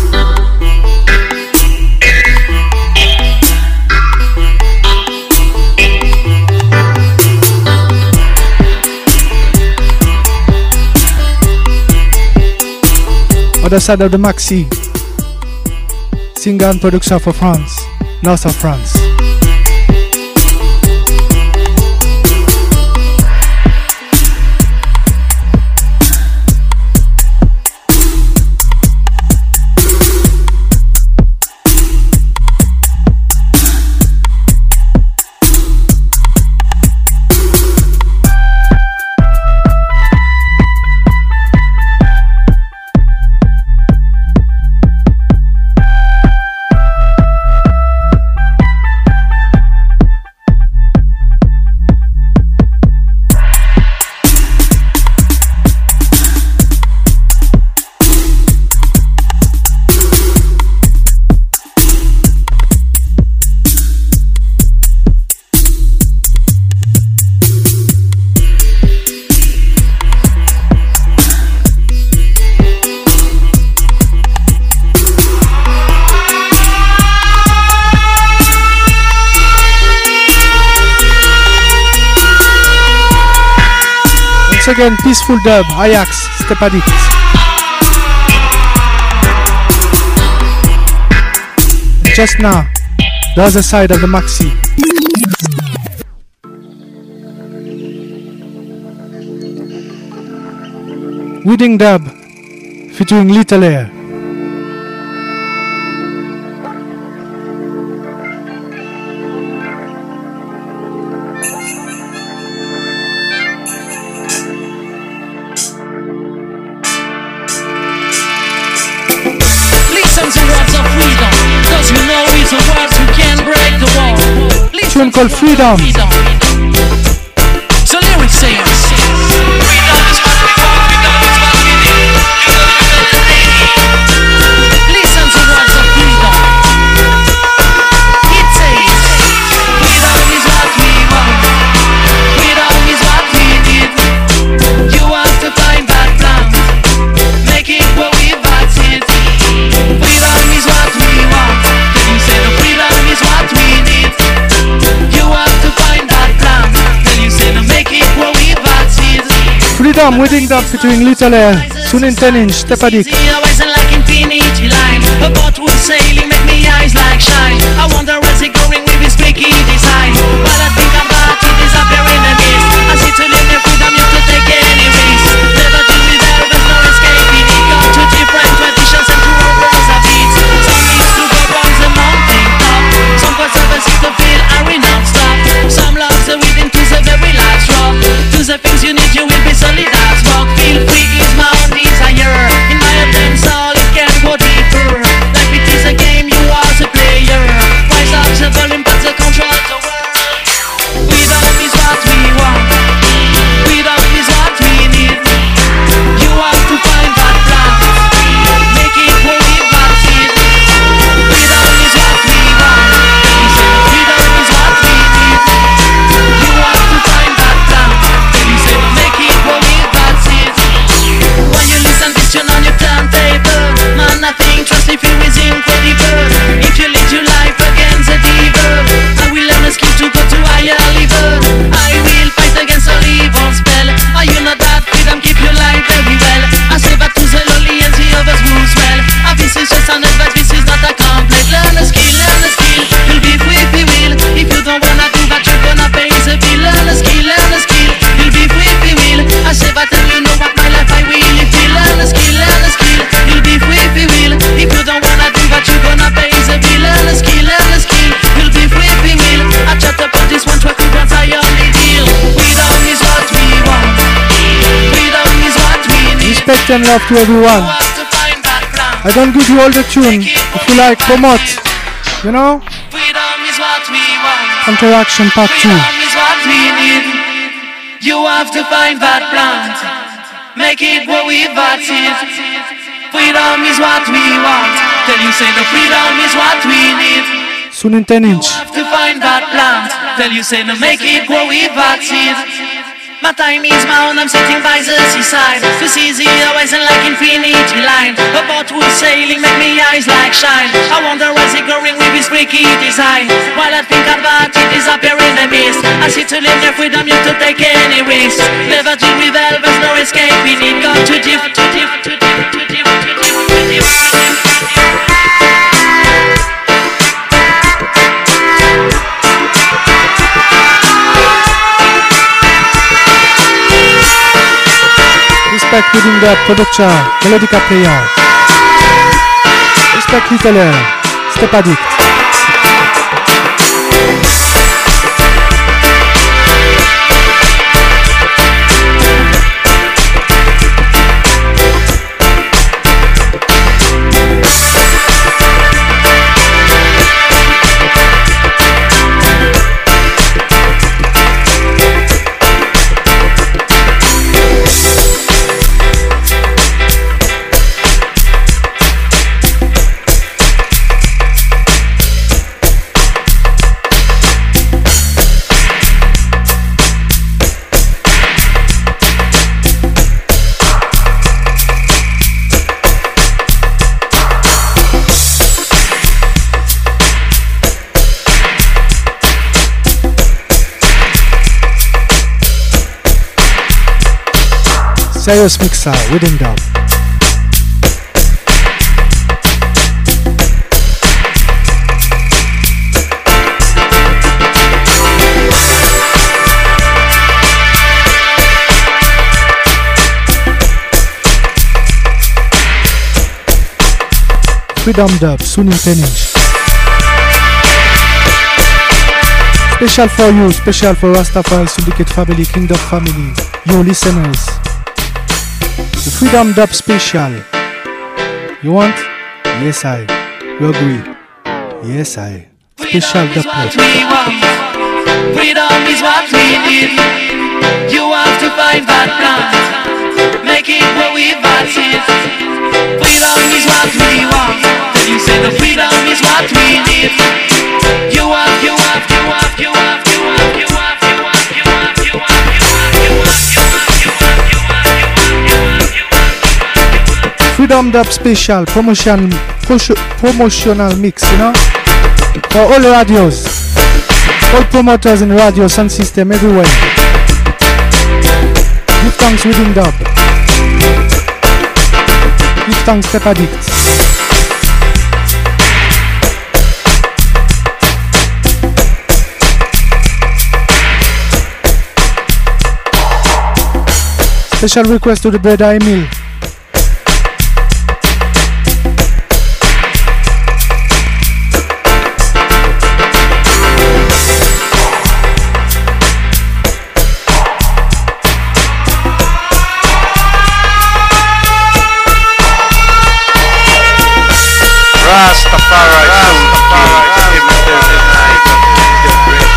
[SPEAKER 2] Other side of the maxi, singer and producer for France, north of France. Once again, Peaceful Dub, Ajax, Step Addict. And just now, the other side of the maxi. Wedding Dub, featuring Little Air. Tune called Freedom.
[SPEAKER 11] So lyrics say freedom is what we want, freedom is what we need. Listen to words of freedom. It says freedom is what we want, freedom is what we need. You have to find that plan, make it what we want it. Freedom is what we want. Then you say the freedom is what we need. You have to find that plan. Then you say to make it what we want it.
[SPEAKER 2] Freedom, Wedding Dub featuring Little Air. Soon in ten inch, Step Addict.
[SPEAKER 11] See I wasn't like infinity line. A boat was sailing, make me eyes like shine. I wonder where's it going with this freaky design. But I think about it disappearing the mist. I see to live in freedom, you could take any risk. Never do without, there's no escaping it. Come to different traditions and to our worlds of beats. Some needs to go on the mountain top. Some conservatives to feel are enough stop. Some loves the within
[SPEAKER 2] Respect and love to everyone. I don't give you all the tune. If you like, promote. You know? Interaction part two.
[SPEAKER 11] You have to find that plant. Make it what we've got it. Freedom is what we want. Tell you say the freedom is what we need.
[SPEAKER 2] Soon in ten inch.
[SPEAKER 11] You have to find that plant. Tell you say no make it what we've got it. My time is my own, I'm sitting by the seaside. To see the horizon like infinity line. A boat who's sailing make me eyes like shine. I wonder what's it going with his freaky design. While I think about it disappear in the mist. I see to live their freedom, you to take any risk. Never deal with elves, no escaping it. Got to diff, to diff, to diff, to diff, to diff, to diff, to diff.
[SPEAKER 2] Respect within the production, Melodica player. Respect Hitler, Step Addict. Serious mixer, within dub. Freedom dub, soon in ten inch. Special for you, special for Rastafari Syndicate family, Kingdom family, you listeners. The Freedom Dub Special. You want? Yes, I. You agree? Yes, I. Special Dub plate.
[SPEAKER 11] Freedom is what we need. You have to find that plant. Make it what we've got it. Freedom is what we want. Then you say the freedom is what we need. You have, you have, you have, you have, you have, you have, you have, you have, you have, you have, you have, you have, you have, you have, you have, you have.
[SPEAKER 2] Freedom Dub Special promotion, pro- promotional mix, you know, for all radios, all promoters in radio, sound system, everywhere. Give thanks within dub. Give thanks Step Addict. Special request to the brother Emil.
[SPEAKER 9] Rastafari, Rastafari, every Thursday night on Kingdom Radio.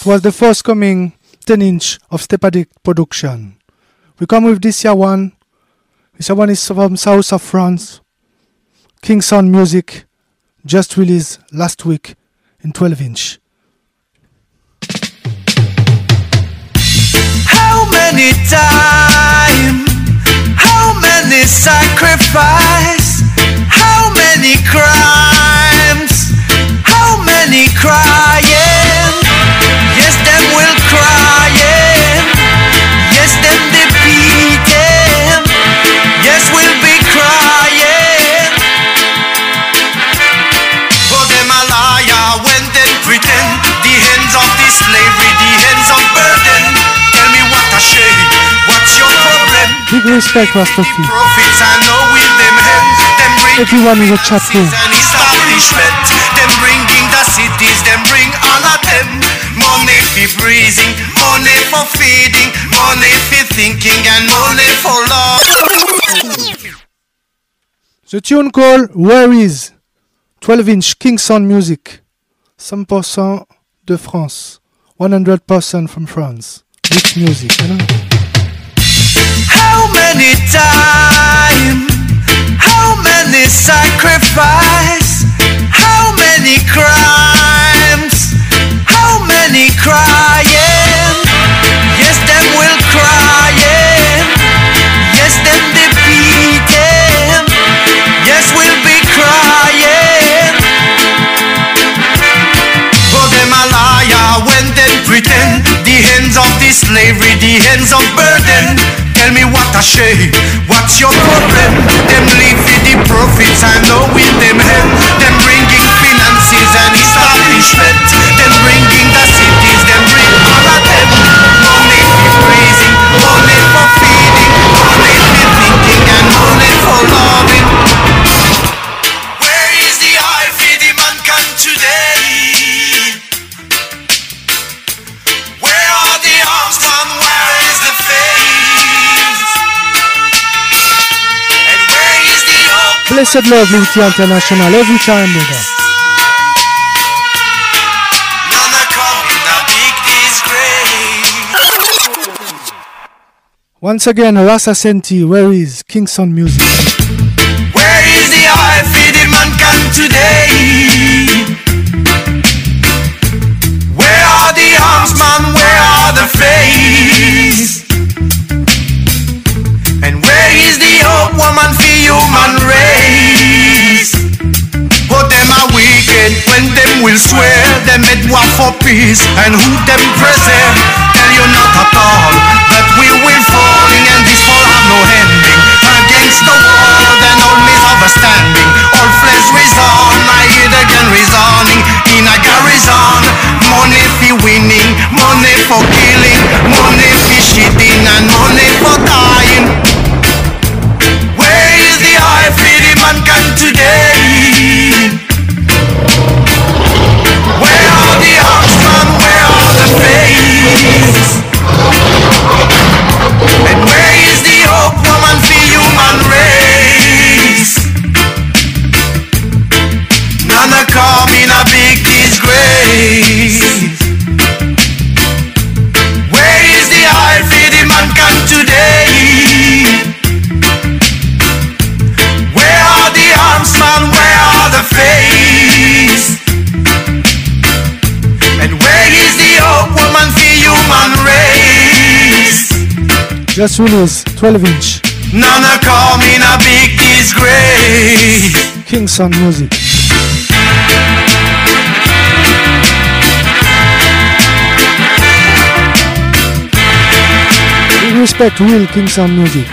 [SPEAKER 2] It was the first coming ten inch of Stepadic production. We come with this year one. This year one is from south of France. Kingston Music, just released last week in twelve inch.
[SPEAKER 11] How many times? How many sacrifice? How many crimes? How many crying? Yes, them will crying. Yes, them defeating. Yes, we'll be crying. For them a liar when they pretend. The hands of the slavery, the hands of burden. Tell me what a shame. What's your problem?
[SPEAKER 2] Big respect, Rastafi.
[SPEAKER 11] Prophets I know with them hands. Them bring
[SPEAKER 2] Everyone is a chat room.
[SPEAKER 11] and establishment. Them bringing the cities. Them bring all of them. Money for breathing, money for feeding, money for thinking, and money for love.
[SPEAKER 2] The tune called Where Is? twelve inch Kingston Music. one hundred percent de France. one hundred percent from France. Rich music, you know?
[SPEAKER 11] How many times? How many sacrifice? How many crimes? How many crying? Yes, them will crying. Yes, them defeating. Yes, we'll be crying. For them a liar when they pretend. The hands of the slavery, the hands of burden. Tell me what a shame. What's your problem? Them live with the prophets, I know with them hands. Them bringing finances and establishment. Them bringing the cities, them bring all of them. Money for praising, money for feeding, money for thinking, and money for loving. Where is the eye for the mankind today? Where are the arms, man? Where is the face? And where is the hope?
[SPEAKER 2] Blessed Love Liberty International every time, brother.
[SPEAKER 11] None are coming, a big disgrace.
[SPEAKER 2] Once again, Rasa Senti, Where Is? Kingston Music.
[SPEAKER 11] Where is the eye for the mankind today? Where are the arms, man? Where are the face? And where is the hope, woman, for human race? But them are wicked when them will swear them made war for peace and who them present. Tell you not at all that we will falling and this fall have no ending. Against the world and all misunderstanding, all flesh resound, I hear again resounding in a garrison. Money for winning, money for killing, money for shitting and money for dying. Where is the eye for the mankind today? Where are the arms, man? Where are the faces? And where is the hope, woman, for human race? None are come in a big disgrace. Where is the eye for the mankind today? Where are the arms, man? Where are the face? And where is the hope, woman, for human race?
[SPEAKER 2] Just released twelve inch
[SPEAKER 11] None are come in a big disgrace.
[SPEAKER 2] Kingston Music. We respect real Kingston Music.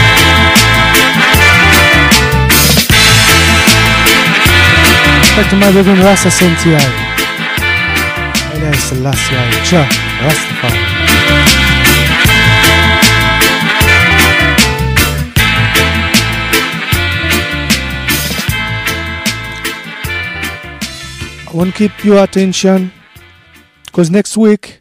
[SPEAKER 2] Respect to my brother Rasa Senti. Ella is the last guy. Cha, Rastafari. I want to keep your attention because next week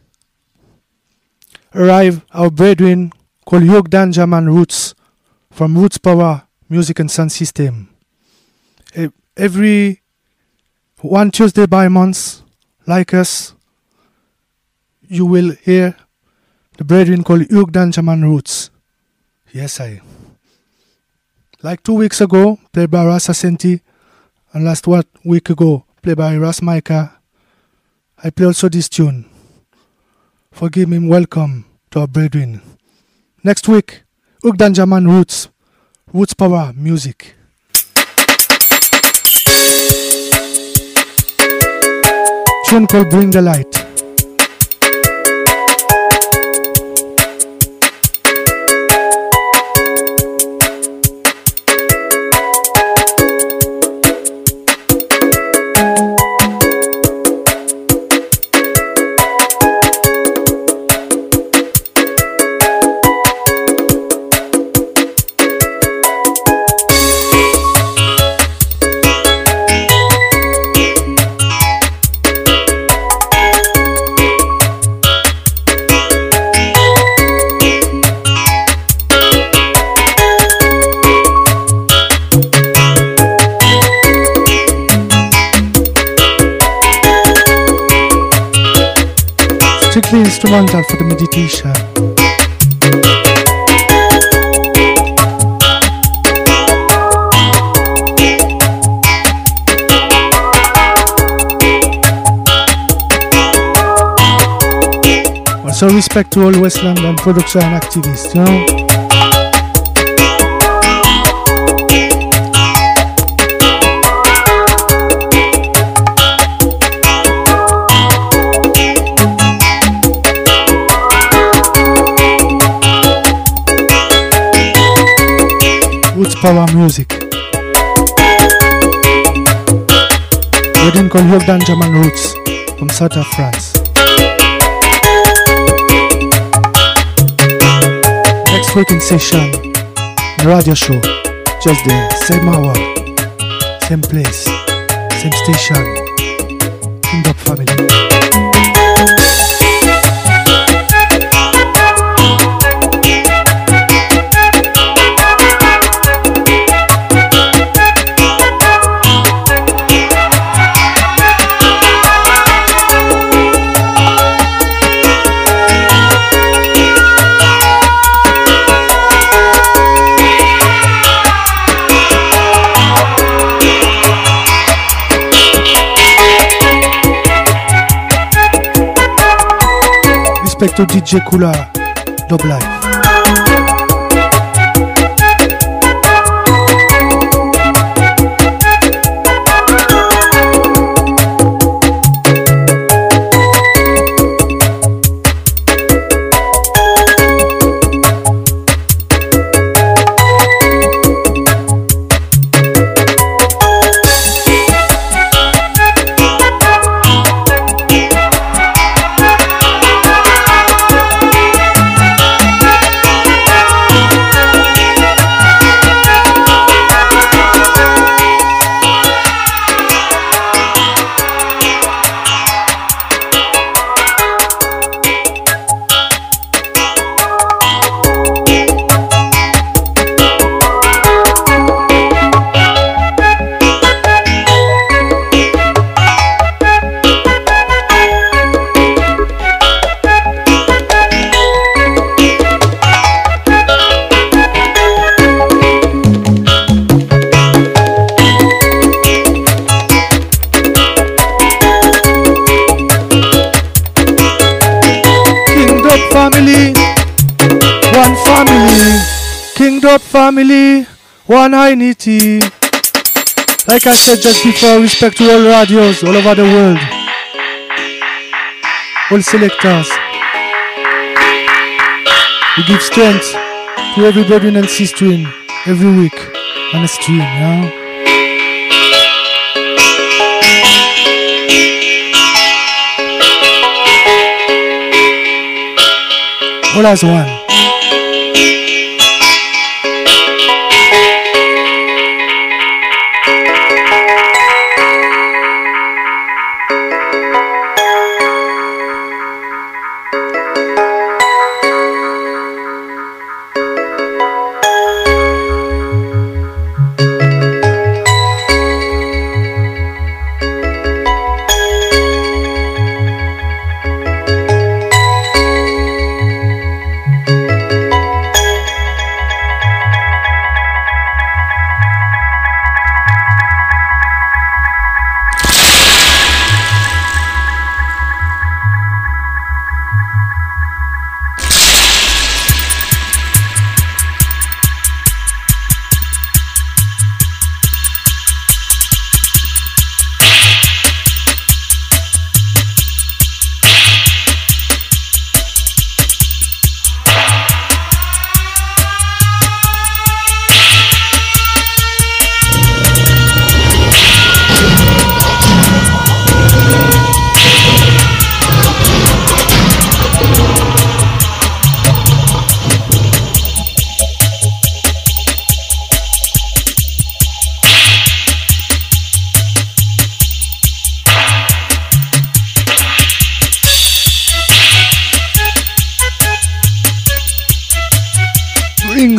[SPEAKER 2] arrive our brethren called Yogdan Jaman Roots from Roots Power Music and Sound System. E- Every one Tuesday by month, like us, you will hear the brethren called Ugdan Jaman Roots. Yes, I. Like two weeks ago, played by Ras Asenti, and last what week ago, played by Ras Micah. I play also this tune. Forgive me, welcome to our brethren. Next week, Ugdan Jaman Roots, Roots Power Music. Tune called Bring the Light. Strictly instrumental for the meditation. Also respect to all West London production activists, you know. Roots Power Music. Wedding called Ugdan Jaman Roots from south of France. Next week in session, the radio show, just there, same hour, same place, same station, King Up Family. Respect to D J Kula, Dub Life. Family, one unity. Like I said just before, respect to all radios all over the world, all selectors. We give strength to everybody in C stream every week on the stream, you know? All as one.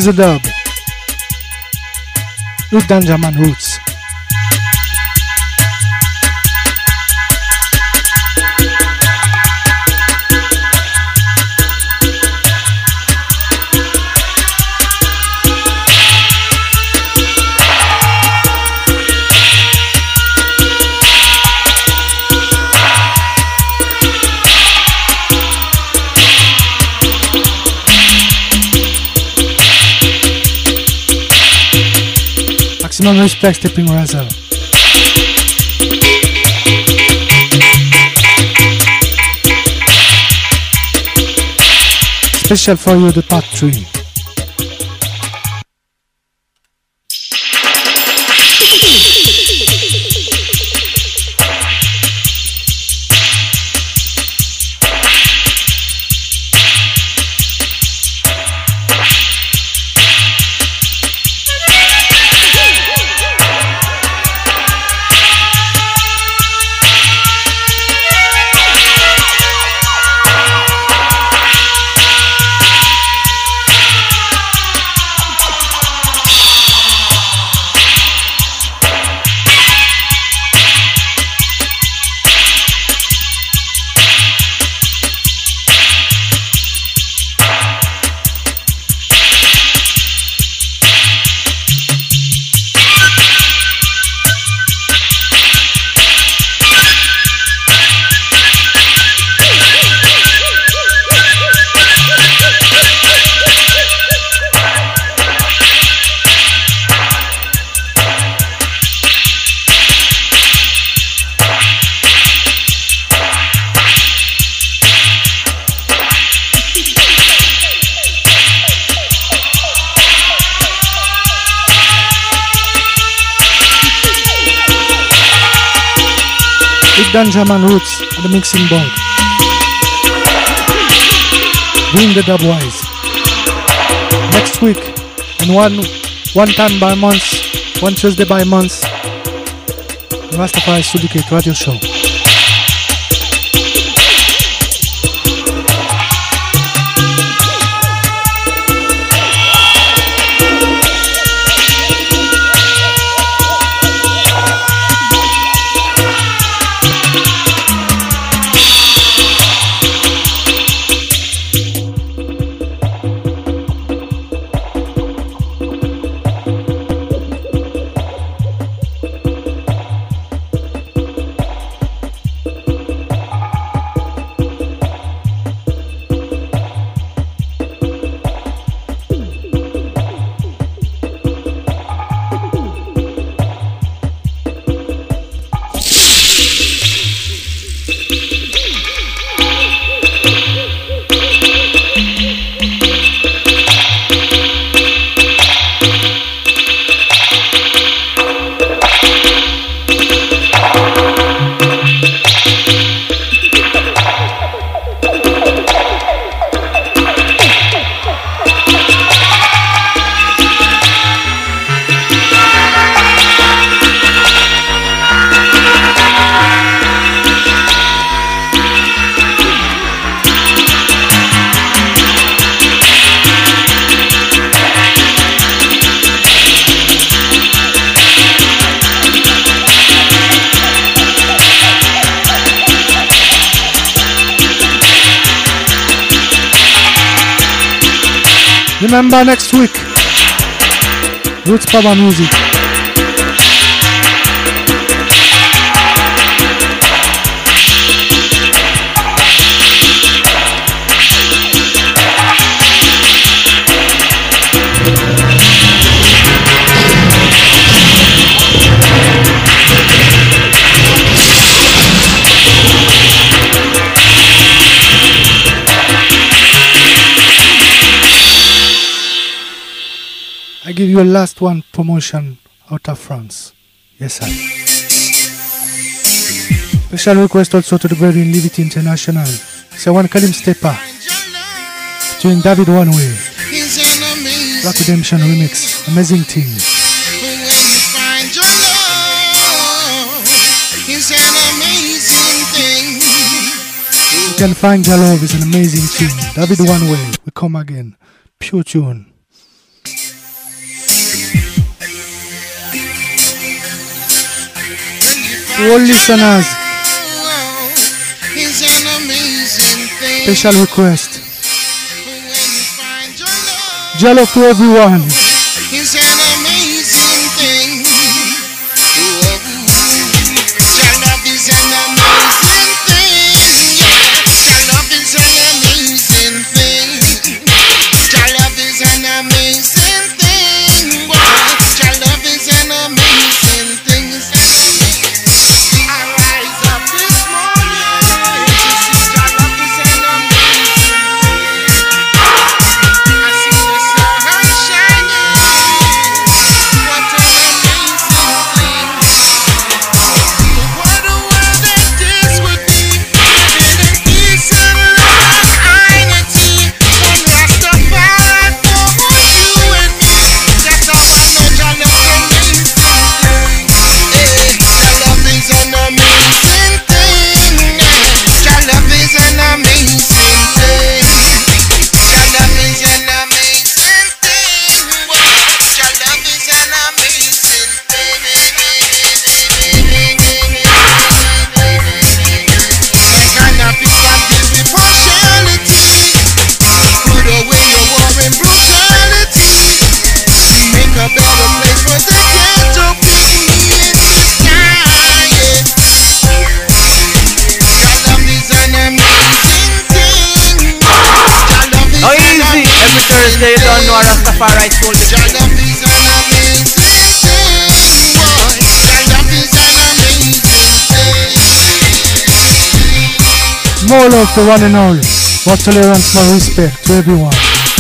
[SPEAKER 2] the dub. Ruth Dangerman Roots. Maximum respect, Stepping Razzle. Special for you, the part three. Dangerman Roots on the mixing board. Doing the dubwise. Next week, and one one time by month, one Tuesday by month, the Rastafari Syndicate Radio Show. Remember next week, Roots Power Music. I give you a last one promotion out of France. Yes, I. Special request also to the brethren Livity International. So one Kalim Stepa featuring David One Way. Black Redemption remix. Amazing thing. You can find your love is an amazing thing. David One Way. We come again. Pure tune. To all listeners,
[SPEAKER 10] is an amazing thing.
[SPEAKER 2] special request. Jah love to everyone.
[SPEAKER 10] Is an amazing thing. Whoa. Jah love is an amazing thing. Yeah. Jah love is an amazing thing. Jah love is an amazing thing. Whoa. Jah love is an amazing thing. It's an amazing thing. I rise up this morning to see Jah love is an amazing thing. I see the sun shining. What an amazing thing. What a world that this would be. Living in peace and love and unity. One Rastafari for you and me. That's how I know Jah love's amazing thing. Eh, Jah love is an amazing thing. Eh, Jah love is an amazing thing. Jah love is an amazing thing. Whoa, Jah love is an amazing thing. That kind of peace that deals with partiality. Put away your war and brutality. Make a better place for the ghetto people in this time. Yeah. Jah love is an amazing thing. Jah love is
[SPEAKER 3] Oh,
[SPEAKER 10] an
[SPEAKER 3] easy. Every
[SPEAKER 10] amazing
[SPEAKER 3] Thursday, you don't know Rastafari soul the
[SPEAKER 10] Jah
[SPEAKER 3] king.
[SPEAKER 10] love is an amazing thing, boy. Jah love is an amazing thing.
[SPEAKER 2] More love to one and all. More tolerance, more respect to everyone.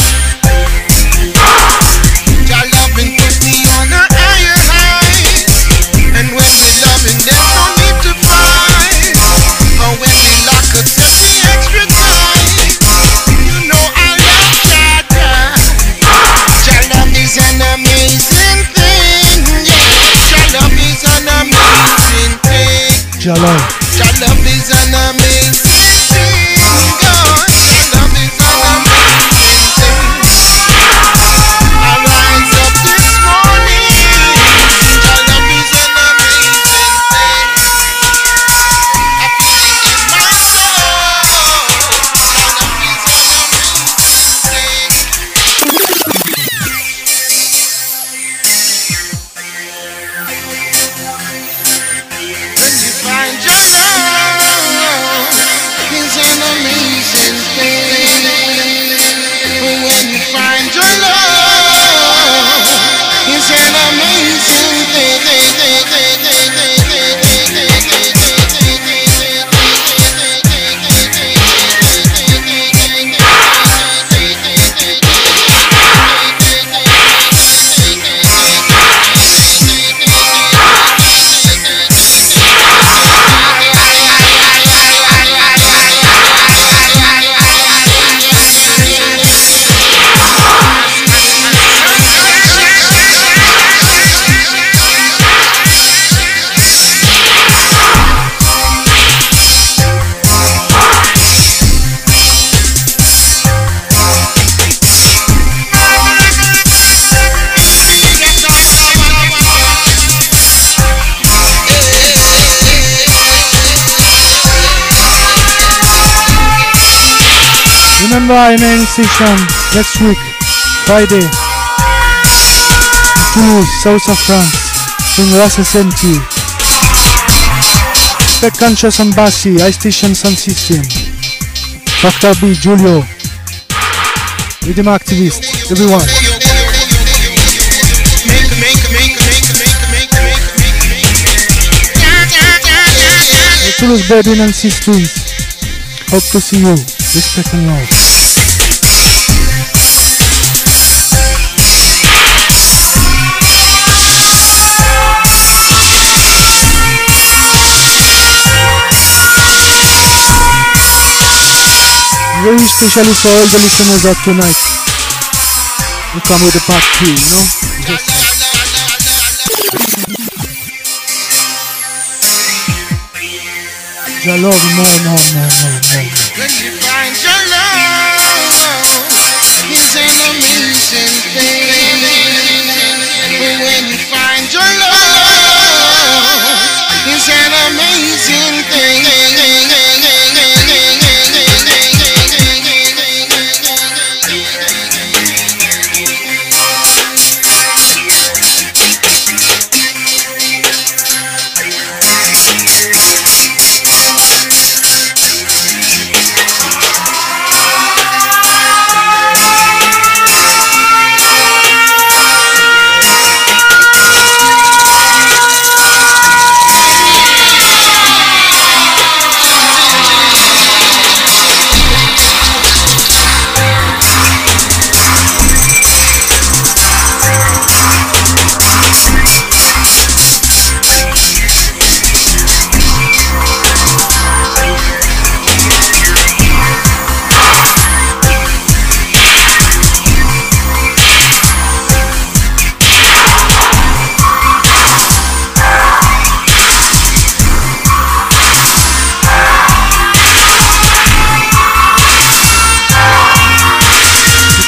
[SPEAKER 10] Jah loving put me on a higher heights. And when we loving, there's no need to fight. Or when we lock up, set me extra tight. You know I love Jah Jah. Jah love is an amazing thing. Yeah, Jah love is an amazing thing.
[SPEAKER 2] Jah love.
[SPEAKER 10] Jah love is an amazing thing. God, Jah love is an amazing thing. I rise up this morning. Jah love is an amazing thing. I feel it in my soul. Jah love is an amazing thing. When you find your love, it's an amazing thing. When you find your love, it's an amazing
[SPEAKER 2] Remember our main session next week, Friday, Toulouse, south of France, in Ras S M T. Spec Conscious and Bassi, I Station Sound System. Doctor B, Julio, Rhythm Activist, everyone. The Toulouse Baby and Sisters. Hope to see you. Respect and love. Very specially for all the listeners out tonight. We come with the part two, you know? Just Jah love more, more, more, more, more.
[SPEAKER 10] When you find your love, it's an amazing thing. When you find your love, it's an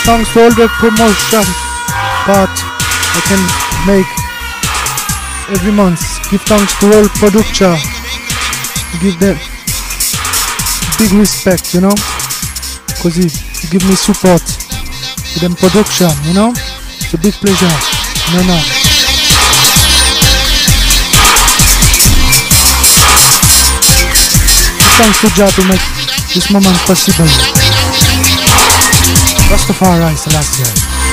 [SPEAKER 2] thanks to all the promotion part I can make every month. Give thanks to all producer. Give them big respect, you know, because he, he give me support to them production, you know. It's a big pleasure. No, no. Thanks to Jah to make this moment possible. Rastafari Selassie.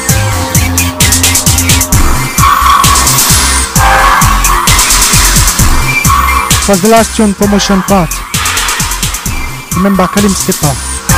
[SPEAKER 2] It was the last tune promotion part. Remember Kalim Stepa.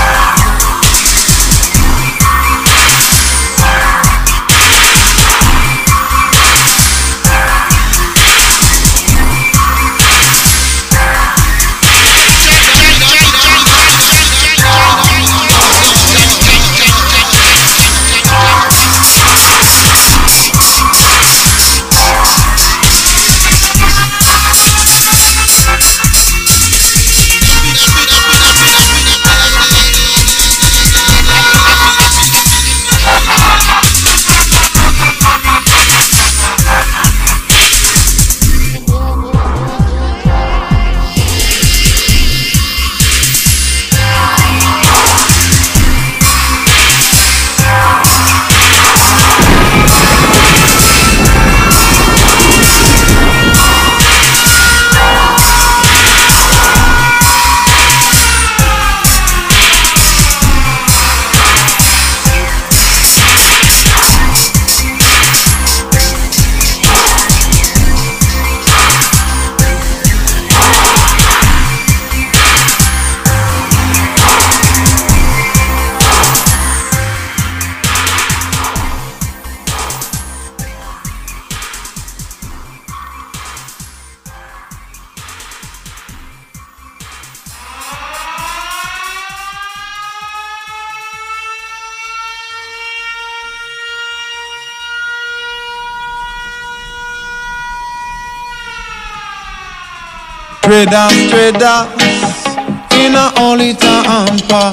[SPEAKER 12] Traders, traders, in a only tampa.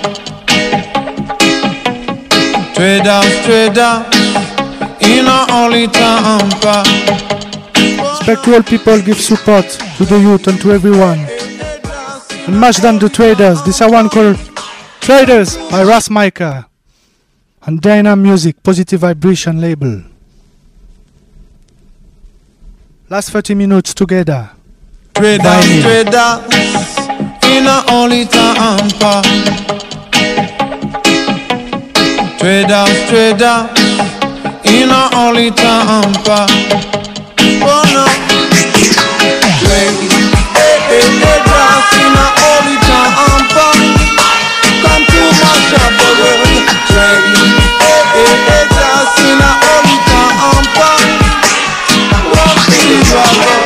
[SPEAKER 12] Traders, traders, in a only tampa.
[SPEAKER 2] Respect to all people, give support to the youth and to everyone. And much than the traders. This is one called Traders by Ras Micah and Dynam Music, Positive Vibration label. Last thirty minutes together.
[SPEAKER 12] Traders, traders, in a only tampa. Traders, traders, in a only tampa. Oh no. Traders, traders, in a only tampa. Come to my shop, the world. Traders, traders, in a only tampa. Walk in the trouble.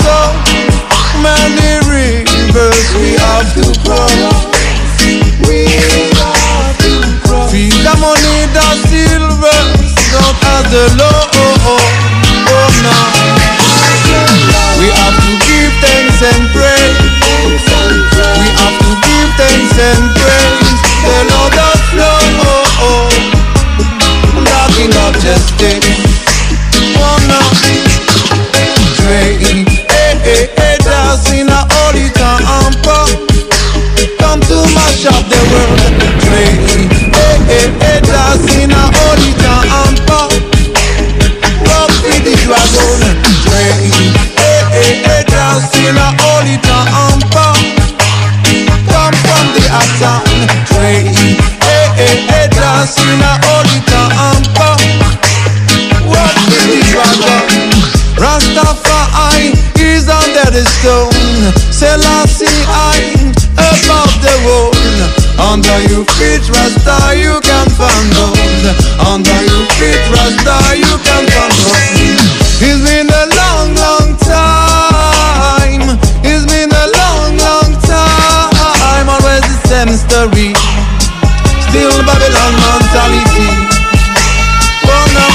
[SPEAKER 12] Many rivers we have to cross. We have to cross. Feed the money, the silver, not as the law. Oh no. We have to give thanks and praise. We have to give thanks and praise. The Lord of flow. Darking up just day. Oh no. Train. Hey, hey, that's in a holy tampa. Come to my shop, the world trade. Hey, hey, hey, that's in a holy tampa. Rock with the dragon trade. Hey, hey, hey, that's in a holy tampa. Come from the Assam trade. Hey, hey, hey, that's in a holy tampa. Rock with the dragon. Rastafari is under the stone. Selassie I above the world. Under your feet, Rasta, you can find gold. Under your feet, Rasta, you can find gold. It's been a long, long time. It's been a long, long time. Always the same story. Still Babylon mentality. Oh no.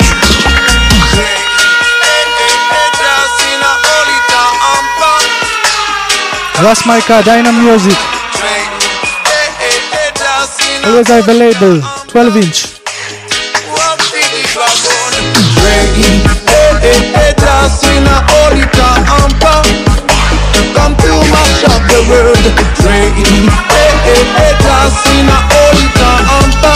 [SPEAKER 2] Ras Micah, Dynam Music. Always available twelve inch.
[SPEAKER 12] Reggae, hey, hey, hey, dance in a holy tampa. Come to mash up the world. Reggae, hey, hey, hey, dance in a holy tampa.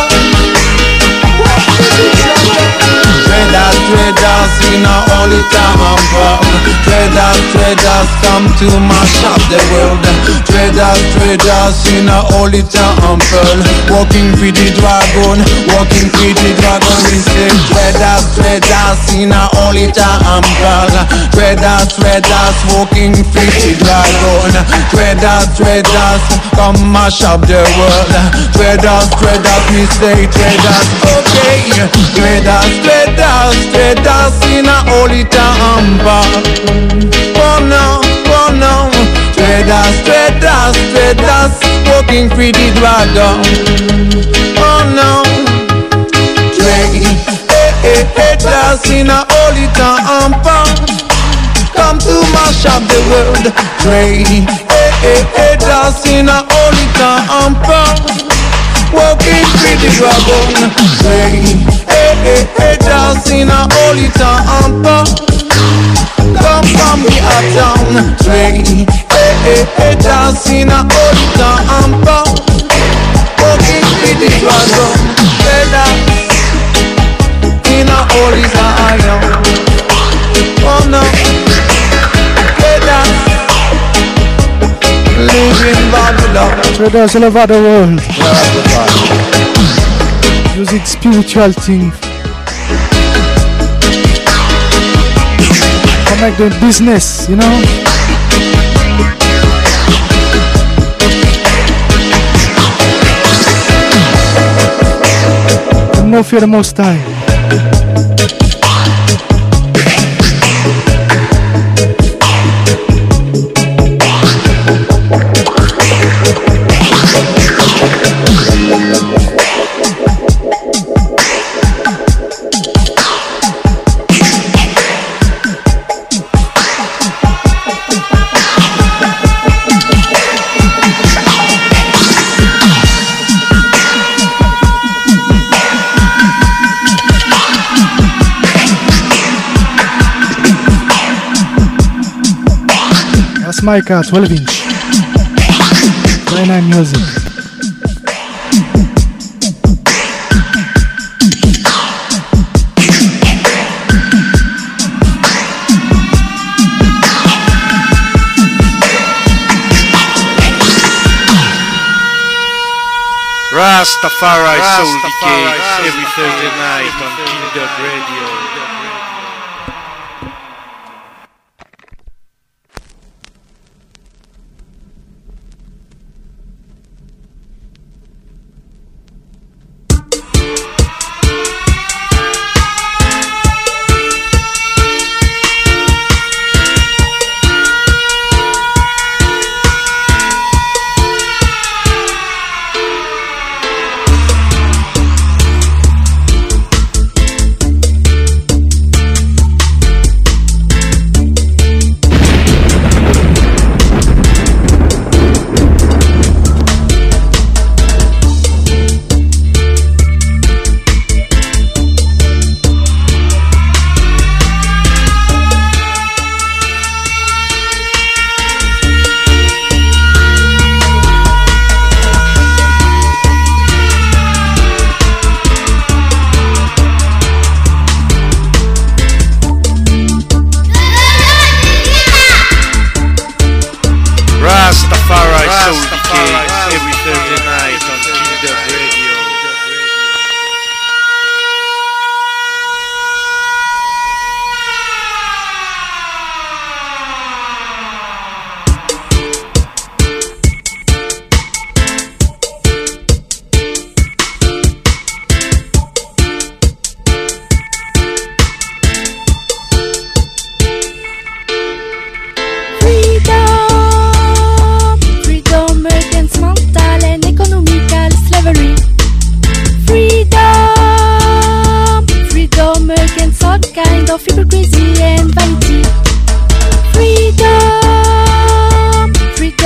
[SPEAKER 12] Traders, traders in a holy tampa. Traders, traders come to mash up the world. Traders, traders in a holy temple. Walking for the dragon, walking for the dragon. We say traders, traders in a holy temple. Traders, traders walking for the dragon. Traders, traders come mash up the world. Traders, traders we say traders, okay. Traders, traders, traders in a holy temple. Oh no, oh no. Traders, traders, traders walking free the dragon. Oh no. Reggae, hey, hey, hey, traders in a holy temple. Come to mash up the world. Reggae, hey, hey, hey, traders in a holy temple. Walking free the dragon. Reggae, hey, hey, hey, traders in a holy temple. Come from the uptown. Reggae, hey, hey, hey, dance in a holy temple. Walking with the dragon. Traders in a holy Zion. Oh no. Traders live in Babylon.
[SPEAKER 2] Traders all over the world. Using spiritual things. Make the business, you know. And no fear the Most High. My car, twelve inch. twenty-nine music.
[SPEAKER 9] Rastafari Soul Decay every Thursday night on Kindred Radio.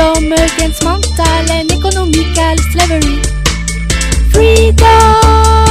[SPEAKER 6] against mental and economical slavery. Freedom,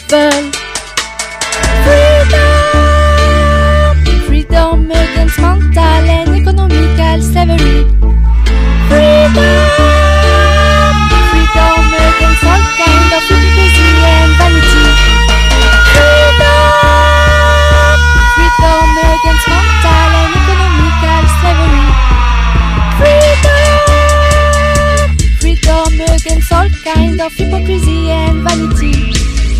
[SPEAKER 6] people. Freedom, freedom against mental and economical slavery. Freedom, freedom against all kind of hypocrisy and vanity. Freedom, freedom against mental and economical slavery. Freedom, freedom against all kind of hypocrisy and vanity.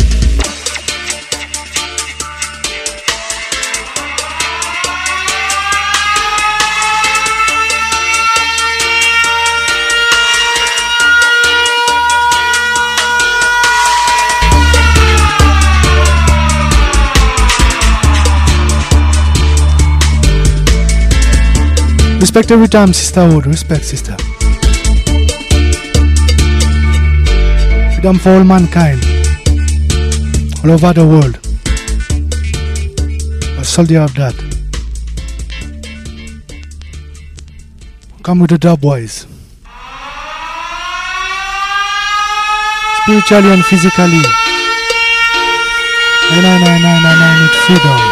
[SPEAKER 2] Respect every time, sisterhood. Respect, sister. Freedom for all mankind, all over the world. A soldier of that. Come with the dub boys. Spiritually and physically. Nine, nine, nine, nine, nine, nine, need freedom.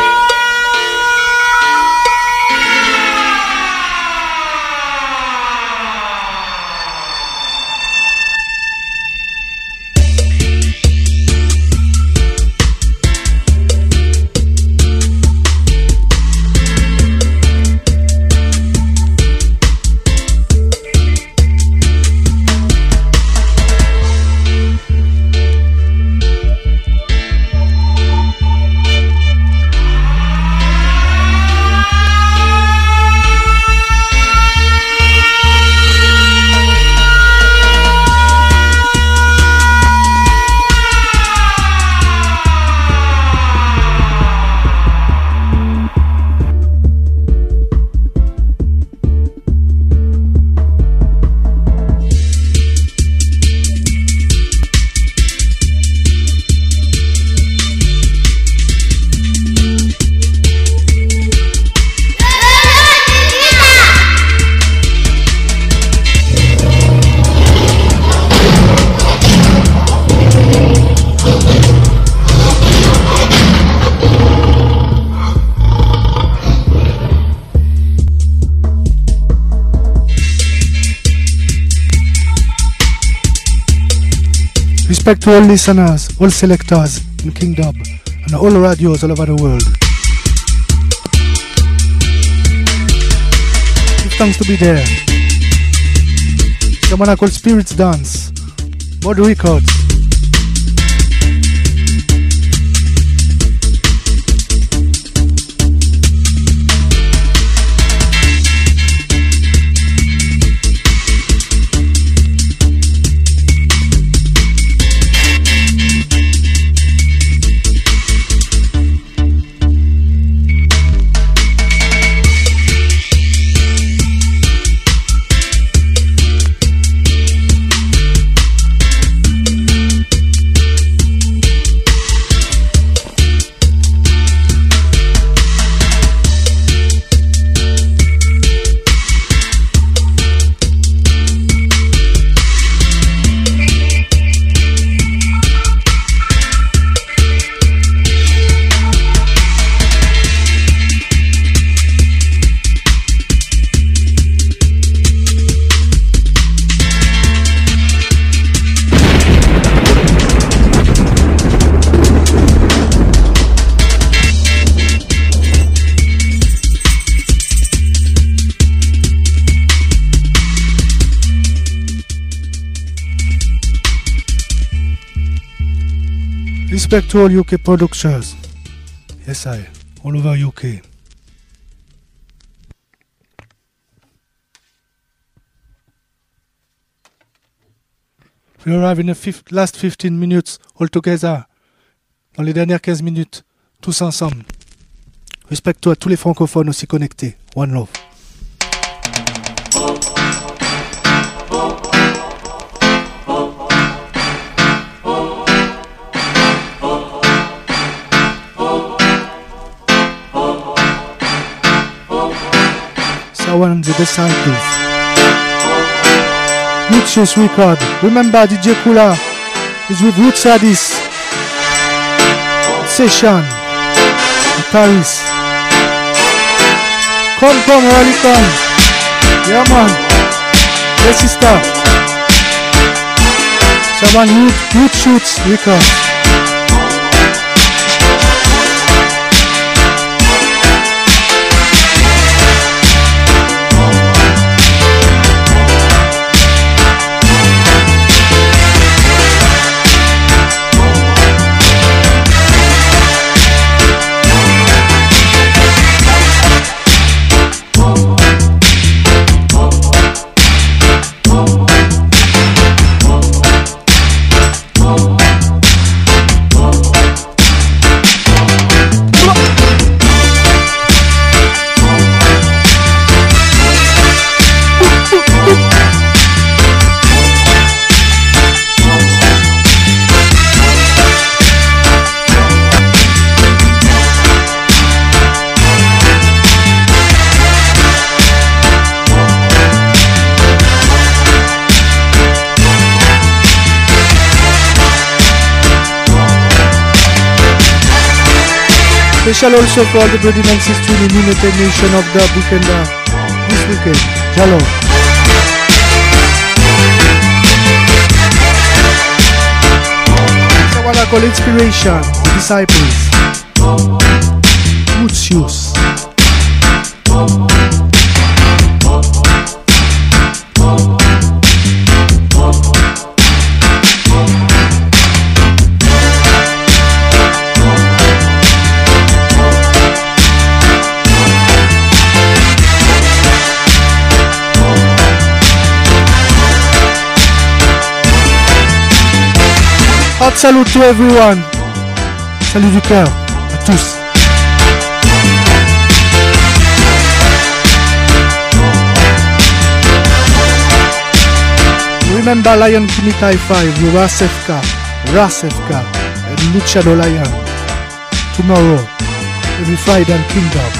[SPEAKER 2] Respect to all listeners, all selectors in Kingdom, and all radios all over the world. Give thanks to be there. The one I call Spirits Dance, Mod Records. Respect to all U K producers. Yes, I. All over U K. We arrive in the fifth, last fifteen minutes all together. Dans les dernières quinze minutes, tous ensemble. Respect à tous les francophones aussi connectés. One love. Sawan the Disciples. Lucius Record. Remember D J Kula is with Roots Sadis. Session. Paris. Come, come, Rolly, come. Yeah, man. Yes, sister. Someone Youth, Youth Shoots record. Special also for all the Brody and Sister in the United Nation of the weekend uh, this weekend. Jalo. So what I call inspiration, the disciples. Roots use. Hot salut to everyone. Salut du cœur à tous. Remember Lion Kimitai five, Rasefka, Rasefka, and Luchado Lion. Tomorrow, every Friday and Kingdom.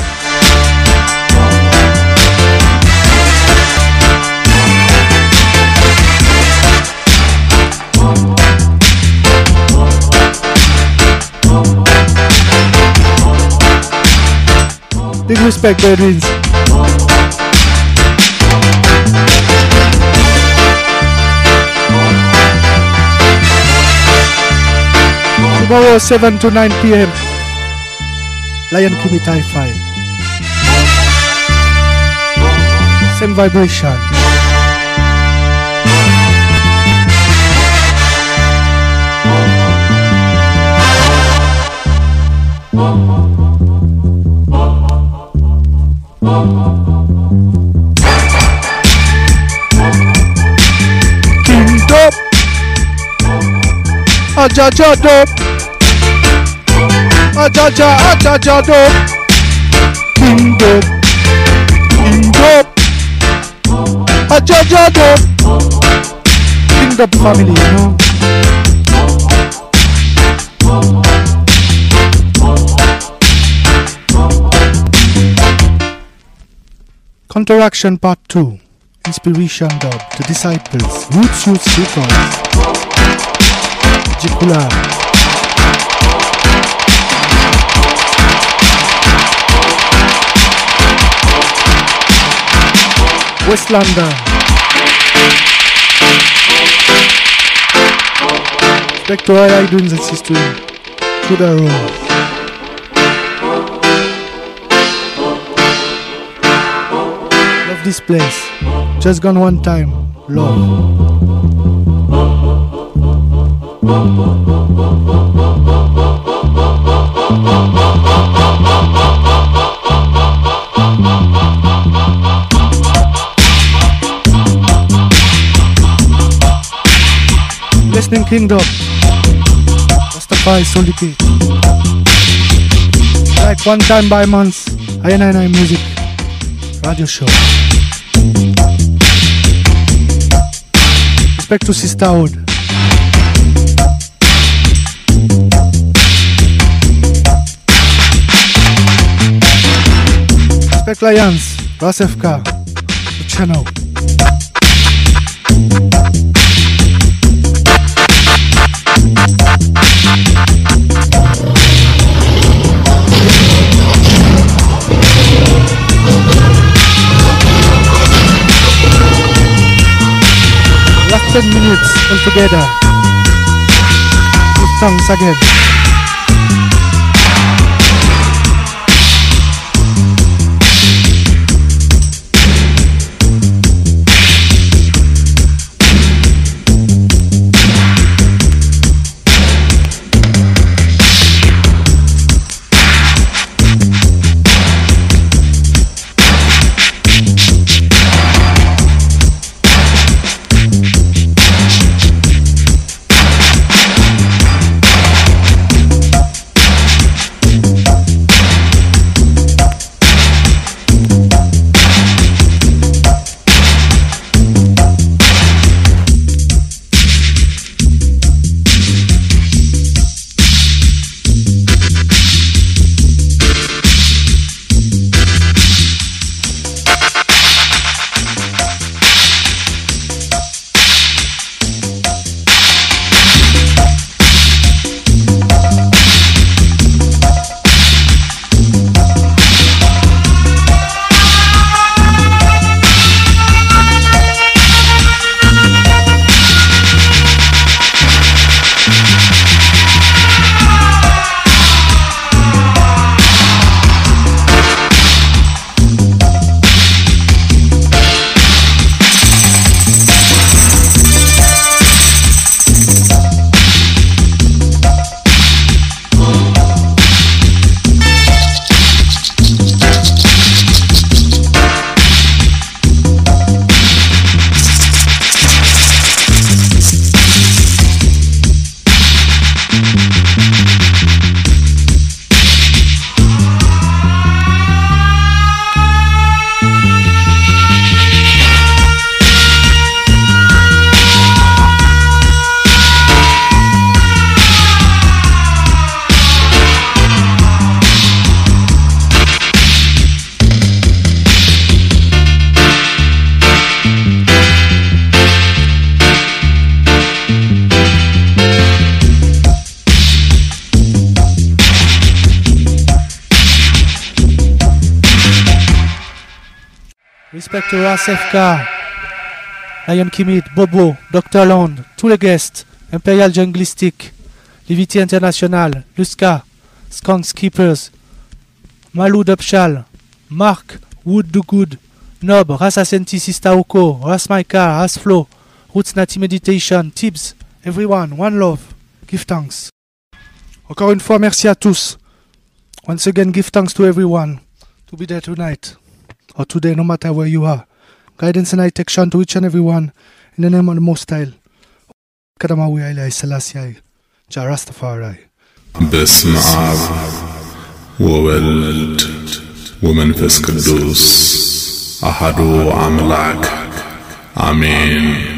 [SPEAKER 2] Big respect, Bedouins. Tomorrow, seven to nine p m Lion Kimitai five. Same vibration. Kingdom Ajaja dope Ajaja Ajaja dope Kingdom Kingdom Ajaja dope Kingdom family, you know. Counteraction Part two. Inspiration Dub. The Disciples. Roots Youth Records. Jikula. West London. Spectre I doing the system. To the road. This place, just gone one time, love. Listening Kingdom, Rastafari Solicate. Like one time by months, I N I Music Radio Show. Respect to sisterhood. Respect Lions, Rasefka, the channel. together. Give thanks again. Respect to Ras F K, Lion Kimid, Bobo, docteur Land, tous les guests, Imperial Junglistic, Livity International, Luska, Skunks Keepers, Malou Dupshal, Mark, Wood Do Good, Nob, Ras Asenti Sistaoko, Ras Maika, Ras Flow, Roots Nati Meditation, Tibbs, everyone, one love, give thanks. Encore une fois, merci à tous. Once again, give thanks to everyone to be there tonight. Or today, no matter where you are. Guidance and protection to each and every one. In the name of the Most High. Kadamawi Haile Selassie. Jah Rastafari.
[SPEAKER 1] በስመ አብ ወወልድ ወመንፈስ ቅዱስ አሐዱ አምላክ አሜን።